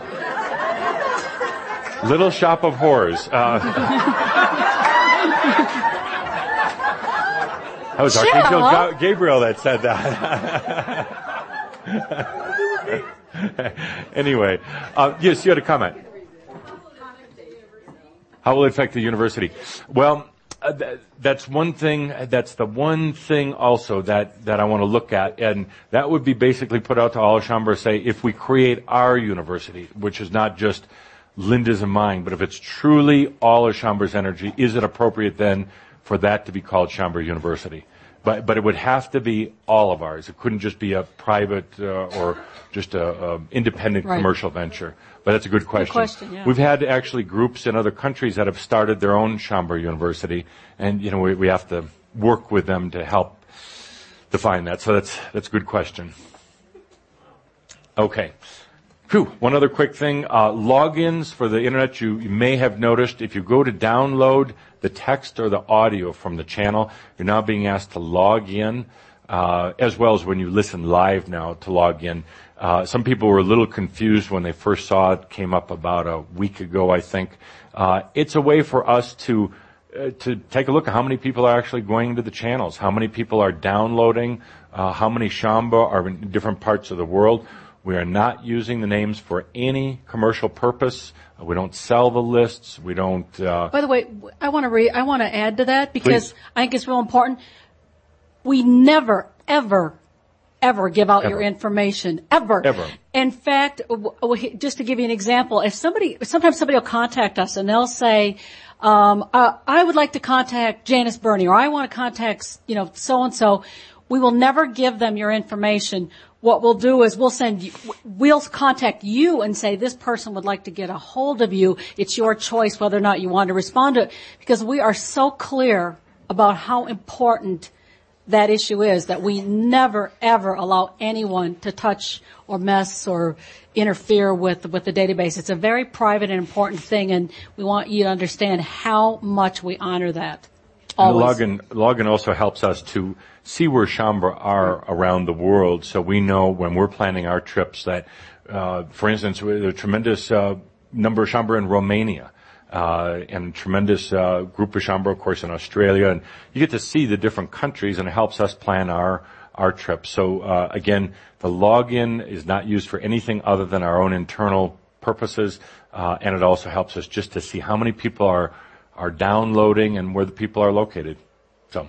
Little Shop of Horrors. Uh, that was Archangel Ga- Gabriel that said that. Anyway, uh, yes, you had a comment. How will it affect the university? Well, Uh, th- that's one thing, that's the one thing also that, that I want to look at, and that would be basically put out to all of Shaumbra, say, if we create our university, which is not just Linda's and mine, but if it's truly all of Shaumbra's energy, is it appropriate then for that to be called Shaumbra University? But, but it would have to be all of ours. It couldn't just be a private, uh, or just a, a independent Right. commercial venture. But that's a good question. Good question, yeah. We've had actually groups in other countries that have started their own Shaumbra University, and you know we, we have to work with them to help define that. So that's that's a good question. Okay. Whew. One other quick thing. Uh, logins for the internet, you, you may have noticed if you go to download the text or the audio from the channel, you're now being asked to log in, uh, as well as when you listen live now to log in. Uh, some people were a little confused when they first saw it. Came up about a week ago, I think. Uh, it's a way for us to uh, to take a look at how many people are actually going to the channels, how many people are downloading, uh, how many Shamba are in different parts of the world. We are not using the names for any commercial purpose. Uh, we don't sell the lists. We don't. Uh, By the way, I want to re- I want to add to that because Please. I think it's real important. We never, ever, ever give out Ever. your information. Ever. Ever. In fact, w- w- just to give you an example, if somebody, sometimes somebody will contact us and they'll say, um, uh, I would like to contact Janice Burney, or I want to contact, you know, so and so. We will never give them your information. What we'll do is we'll send you, we'll contact you and say this person would like to get a hold of you. It's your choice whether or not you want to respond to it, because we are so clear about how important that issue is that we never ever allow anyone to touch or mess or interfere with with the database. It's a very private and important thing, and we want you to understand how much we honor that. Always. And the login, login also helps us to see where Shamba are around the world, so we know when we're planning our trips that, uh, for instance, there's a tremendous uh, number of Shamba in Romania, uh, and a tremendous uh, group of Shamba, of course, in Australia, and you get to see the different countries, and it helps us plan our our trips. So uh, again, the login is not used for anything other than our own internal purposes, uh, and it also helps us just to see how many people are. are downloading and where the people are located. So,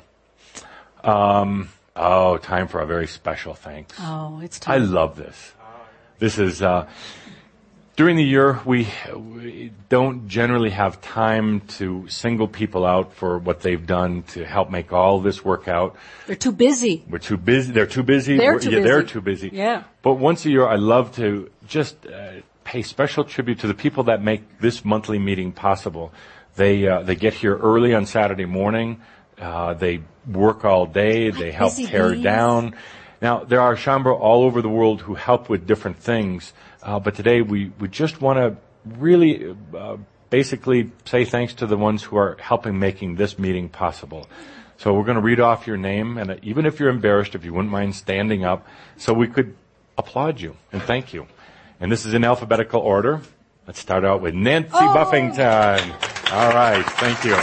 um, oh, time for a very special thanks. Oh, it's I time. love this. This is, uh, during the year, we, we don't generally have time to single people out for what they've done to help make all this work out. They're too busy. We're too busy. They're too busy. They're We're- too yeah, busy. They're too busy. Yeah. But once a year, I love to just uh, pay special tribute to the people that make this monthly meeting possible. They uh, they get here early on Saturday morning. Uh, they work all day. They help busy tear bees. down. Now, there are Shamba all over the world who help with different things. Uh, but today we, we just want to really uh, basically say thanks to the ones who are helping making this meeting possible. So we're going to read off your name, and even if you're embarrassed, if you wouldn't mind standing up, so we could applaud you and thank you. And this is in alphabetical order. Let's start out with Nancy Oh. Buffington. All right, thank you.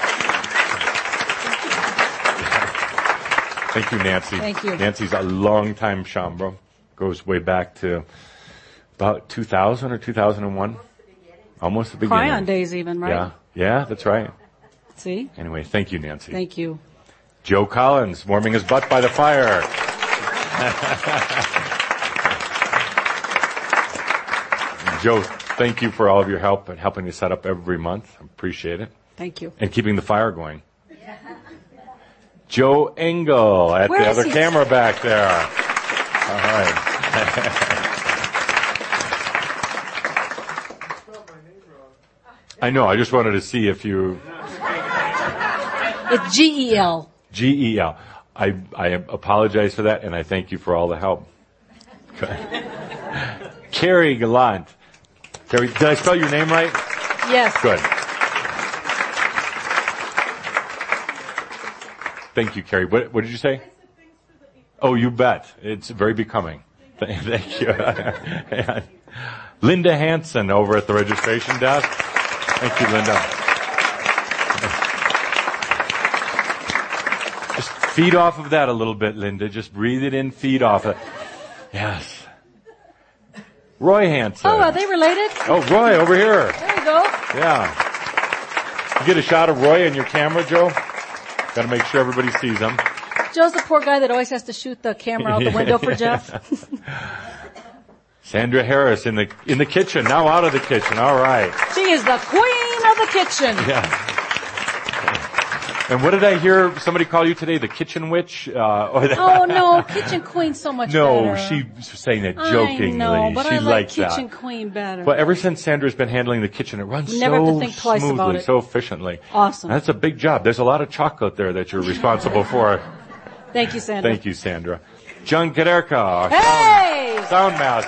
Thank you, Nancy. Thank you. Nancy's a long-time Shamba. Goes way back to about two thousand or two thousand one. Almost the beginning. Cryon days even, right? Yeah, yeah, that's right. See? Anyway, thank you, Nancy. Thank you. Joe Collins, warming his butt by the fire. Joe, thank you for all of your help and helping to set up every month. I appreciate it. Thank you. And keeping the fire going. Joe Engel at Where the is other he? camera back there. All right. I know, I just wanted to see if you... It's G E L. G E L. I, I apologize for that, and I thank you for all the help. Carrie Gallant. Carrie, did I spell your name right? Yes. Good. Thank you, Carrie. What, what did you say? Oh, you bet. It's very becoming. Thank you. And Linda Hansen over at the registration desk. Thank you, Linda. Just feed off of that a little bit, Linda. Just breathe it in, feed off it. Yes. Roy Hansen. Oh, are they related? Oh, Roy, over here. There you go. Yeah. You get a shot of Roy in your camera, Joe? Got to make sure everybody sees him. Joe's the poor guy that always has to shoot the camera out the window for Jeff. Sandra Harris in the in the kitchen, now out of the kitchen. All right. She is the queen of the kitchen. Yeah. And what did I hear somebody call you today? The kitchen witch? Uh, or the Oh no, kitchen queen's so much no, better. she was saying that jokingly. I know, but she I like liked kitchen that. queen better. But ever since Sandra's been handling the kitchen, it runs We never so have to think twice smoothly, about it. so efficiently. Awesome. That's a big job. There's a lot of chocolate there that you're responsible for. Thank you, Sandra. Thank you, Sandra. John Kaderka, our Hey! sound, sound master.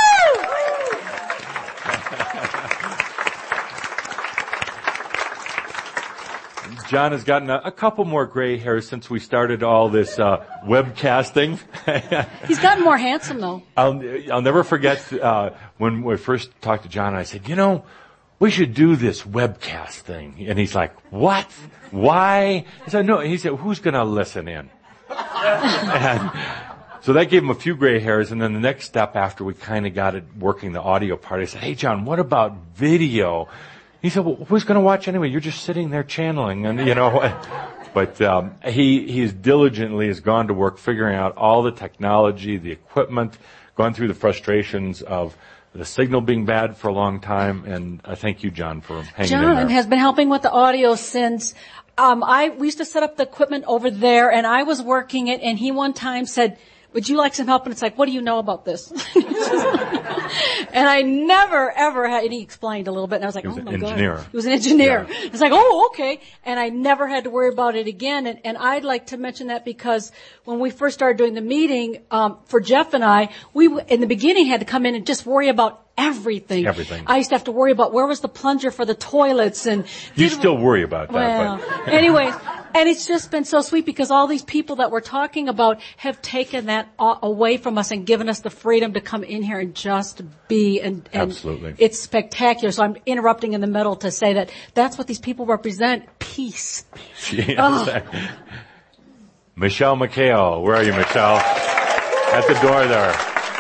John has gotten a, a couple more gray hairs since we started all this uh, webcasting. He's gotten more handsome, though. I'll, I'll never forget uh, when we first talked to John, I said, you know, we should do this webcast thing. And he's like, what? Why? I said, no. He said, who's going to listen in? And so that gave him a few gray hairs. And then the next step after we kind of got it working the audio part, I said, hey, John, what about video? He said, well, who's going to watch anyway? You're just sitting there channeling. And, you know, but um, he he's diligently has gone to work figuring out all the technology, the equipment, gone through the frustrations of the signal being bad for a long time. And I thank you, John, for hanging John in there. has been helping with the audio since um, I we used to set up the equipment over there, and I was working it. And he one time said, would you like some help? And it's like, what do you know about this? And I never, ever had, and he explained a little bit, and I was like, He was oh an my engineer. God. He was an engineer. Yeah. It's like, oh, okay. And I never had to worry about it again. And, and I'd like to mention that because when we first started doing the meeting, um, for Jeff and I, we, in the beginning had to come in and just worry about everything. Everything. I used to have to worry about where was the plunger for the toilets and. You still worry about that. Well, but. anyways, and it's just been so sweet because all these people that we're talking about have taken that a- away from us and given us the freedom to come in here and just be. And, and Absolutely. It's spectacular. So I'm interrupting in the middle to say that that's what these people represent. Peace. Yes. Oh. Michelle McHale. Where are you, Michelle? At the door there.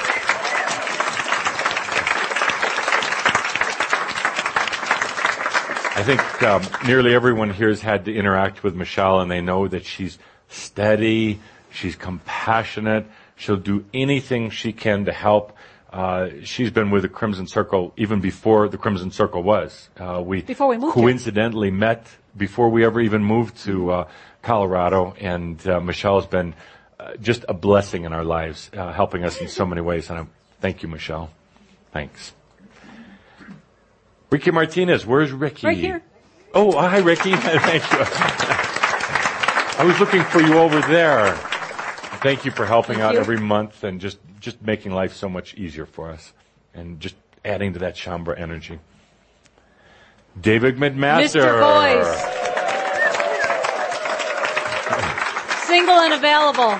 I think um, nearly everyone here has had to interact with Michelle, and they know that she's steady, she's compassionate, she'll do anything she can to help. Uh, she's been with the Crimson Circle even before the Crimson Circle was. Uh, we, Before we moved coincidentally here. met before we ever even moved to uh, Colorado, and uh, Michelle has been uh, just a blessing in our lives, uh, helping us in so many ways. And I thank you, Michelle. Thanks. Ricky Martinez, where's Ricky? Right here. Oh, hi, Ricky. Thank you. I was looking for you over there. Thank you for helping Thank out you. every month and just, just making life so much easier for us and just adding to that Shaumbra energy. David McMaster. Mister Voice. Single and available.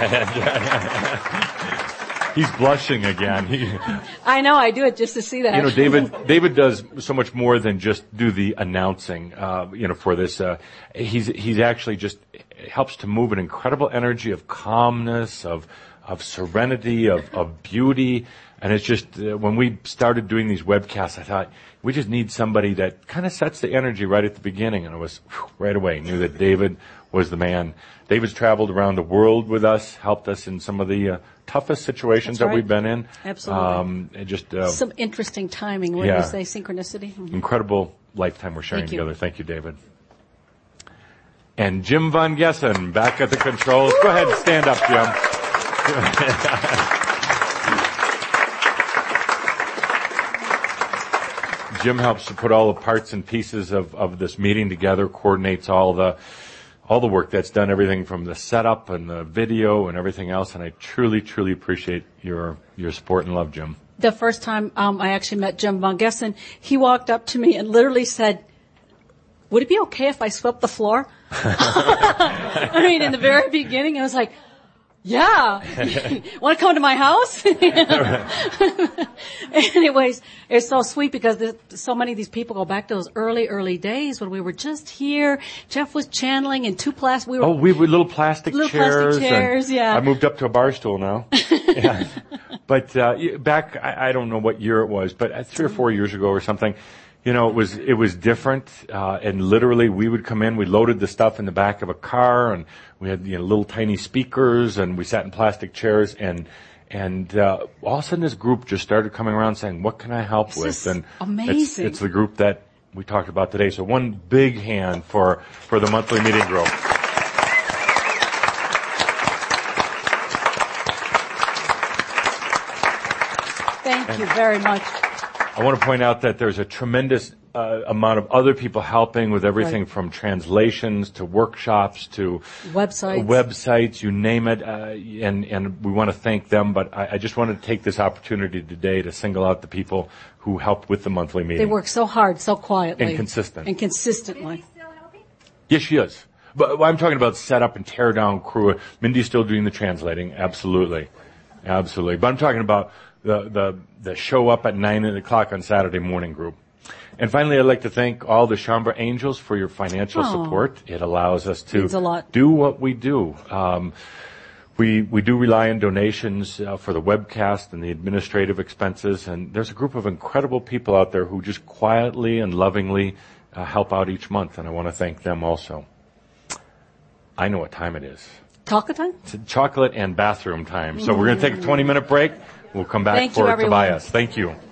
He's blushing again. He, I know, I do it just to see that. you know, David, David does so much more than just do the announcing, uh, you know, for this. Uh, he's, he's actually just helps to move an incredible energy of calmness, of, of serenity, of, of beauty. And it's just, uh, when we started doing these webcasts, I thought, we just need somebody that kind of sets the energy right at the beginning. And I was, whew, right away, knew that David was the man. David's traveled around the world with us, helped us in some of the uh, toughest situations That's that right. we've been in. Absolutely. Um, it just, uh, Some interesting timing. What yeah. do you say? Synchronicity? Mhm. incredible lifetime we're sharing Thank you. together. Thank you, David. And Jim Von Gessen back at the controls. Go ahead and stand up, Jim. Jim helps to put all the parts and pieces of, of this meeting together, coordinates all the all the work that's done, everything from the setup and the video and everything else. And I truly, truly appreciate your your support and love, Jim. The first time um, I actually met Jim Von Gessen, he walked up to me and literally said, would it be okay if I swept the floor? I mean, in the very beginning, I was like, yeah, want to come to my house? Anyways, it's so sweet because there's so many of these people go back to those early, early days when we were just here. Jeff was channeling in two plastic. We were Oh, we were little plastic Little chairs. plastic chairs, and yeah. I moved up to a bar stool now. Yeah. But uh, back, I, I don't know what year it was, but three or four years ago or something, you know, it was it was different. Uh, and literally, we would come in, we loaded the stuff in the back of a car, and we had you know little tiny speakers, and we sat in plastic chairs, and and uh, all of a sudden, this group just started coming around saying, "What can I help This with?" is And amazing. It's, it's the group that we talked about today. So one big hand for for the monthly meeting group. Thank you very much. I want to point out that there's a tremendous uh, amount of other people helping with everything Right. from translations to workshops to Websites. websites, you name it, uh, and and we want to thank them. But I, I just wanted to take this opportunity today to single out the people who helped with the monthly meeting. They work so hard, so quietly. And consistent. And consistently. Yes, she is. But I'm talking about set up and tear down crew. Mindy's still doing the translating. Absolutely. Absolutely. But I'm talking about the, the, the show up at nine o'clock on Saturday morning group. And finally, I'd like to thank all the Shaumbra Angels for your financial Aw. support. It allows us Means a to lot. do what we do. Um, we, we do rely on donations uh, for the webcast and the administrative expenses. And there's a group of incredible people out there who just quietly and lovingly uh, help out each month. And I want to thank them also. I know what time it is. Chocolate time? It's chocolate and bathroom time. So we're going to take a twenty minute break. We'll come back Thank you, for everyone. Tobias. Thank you.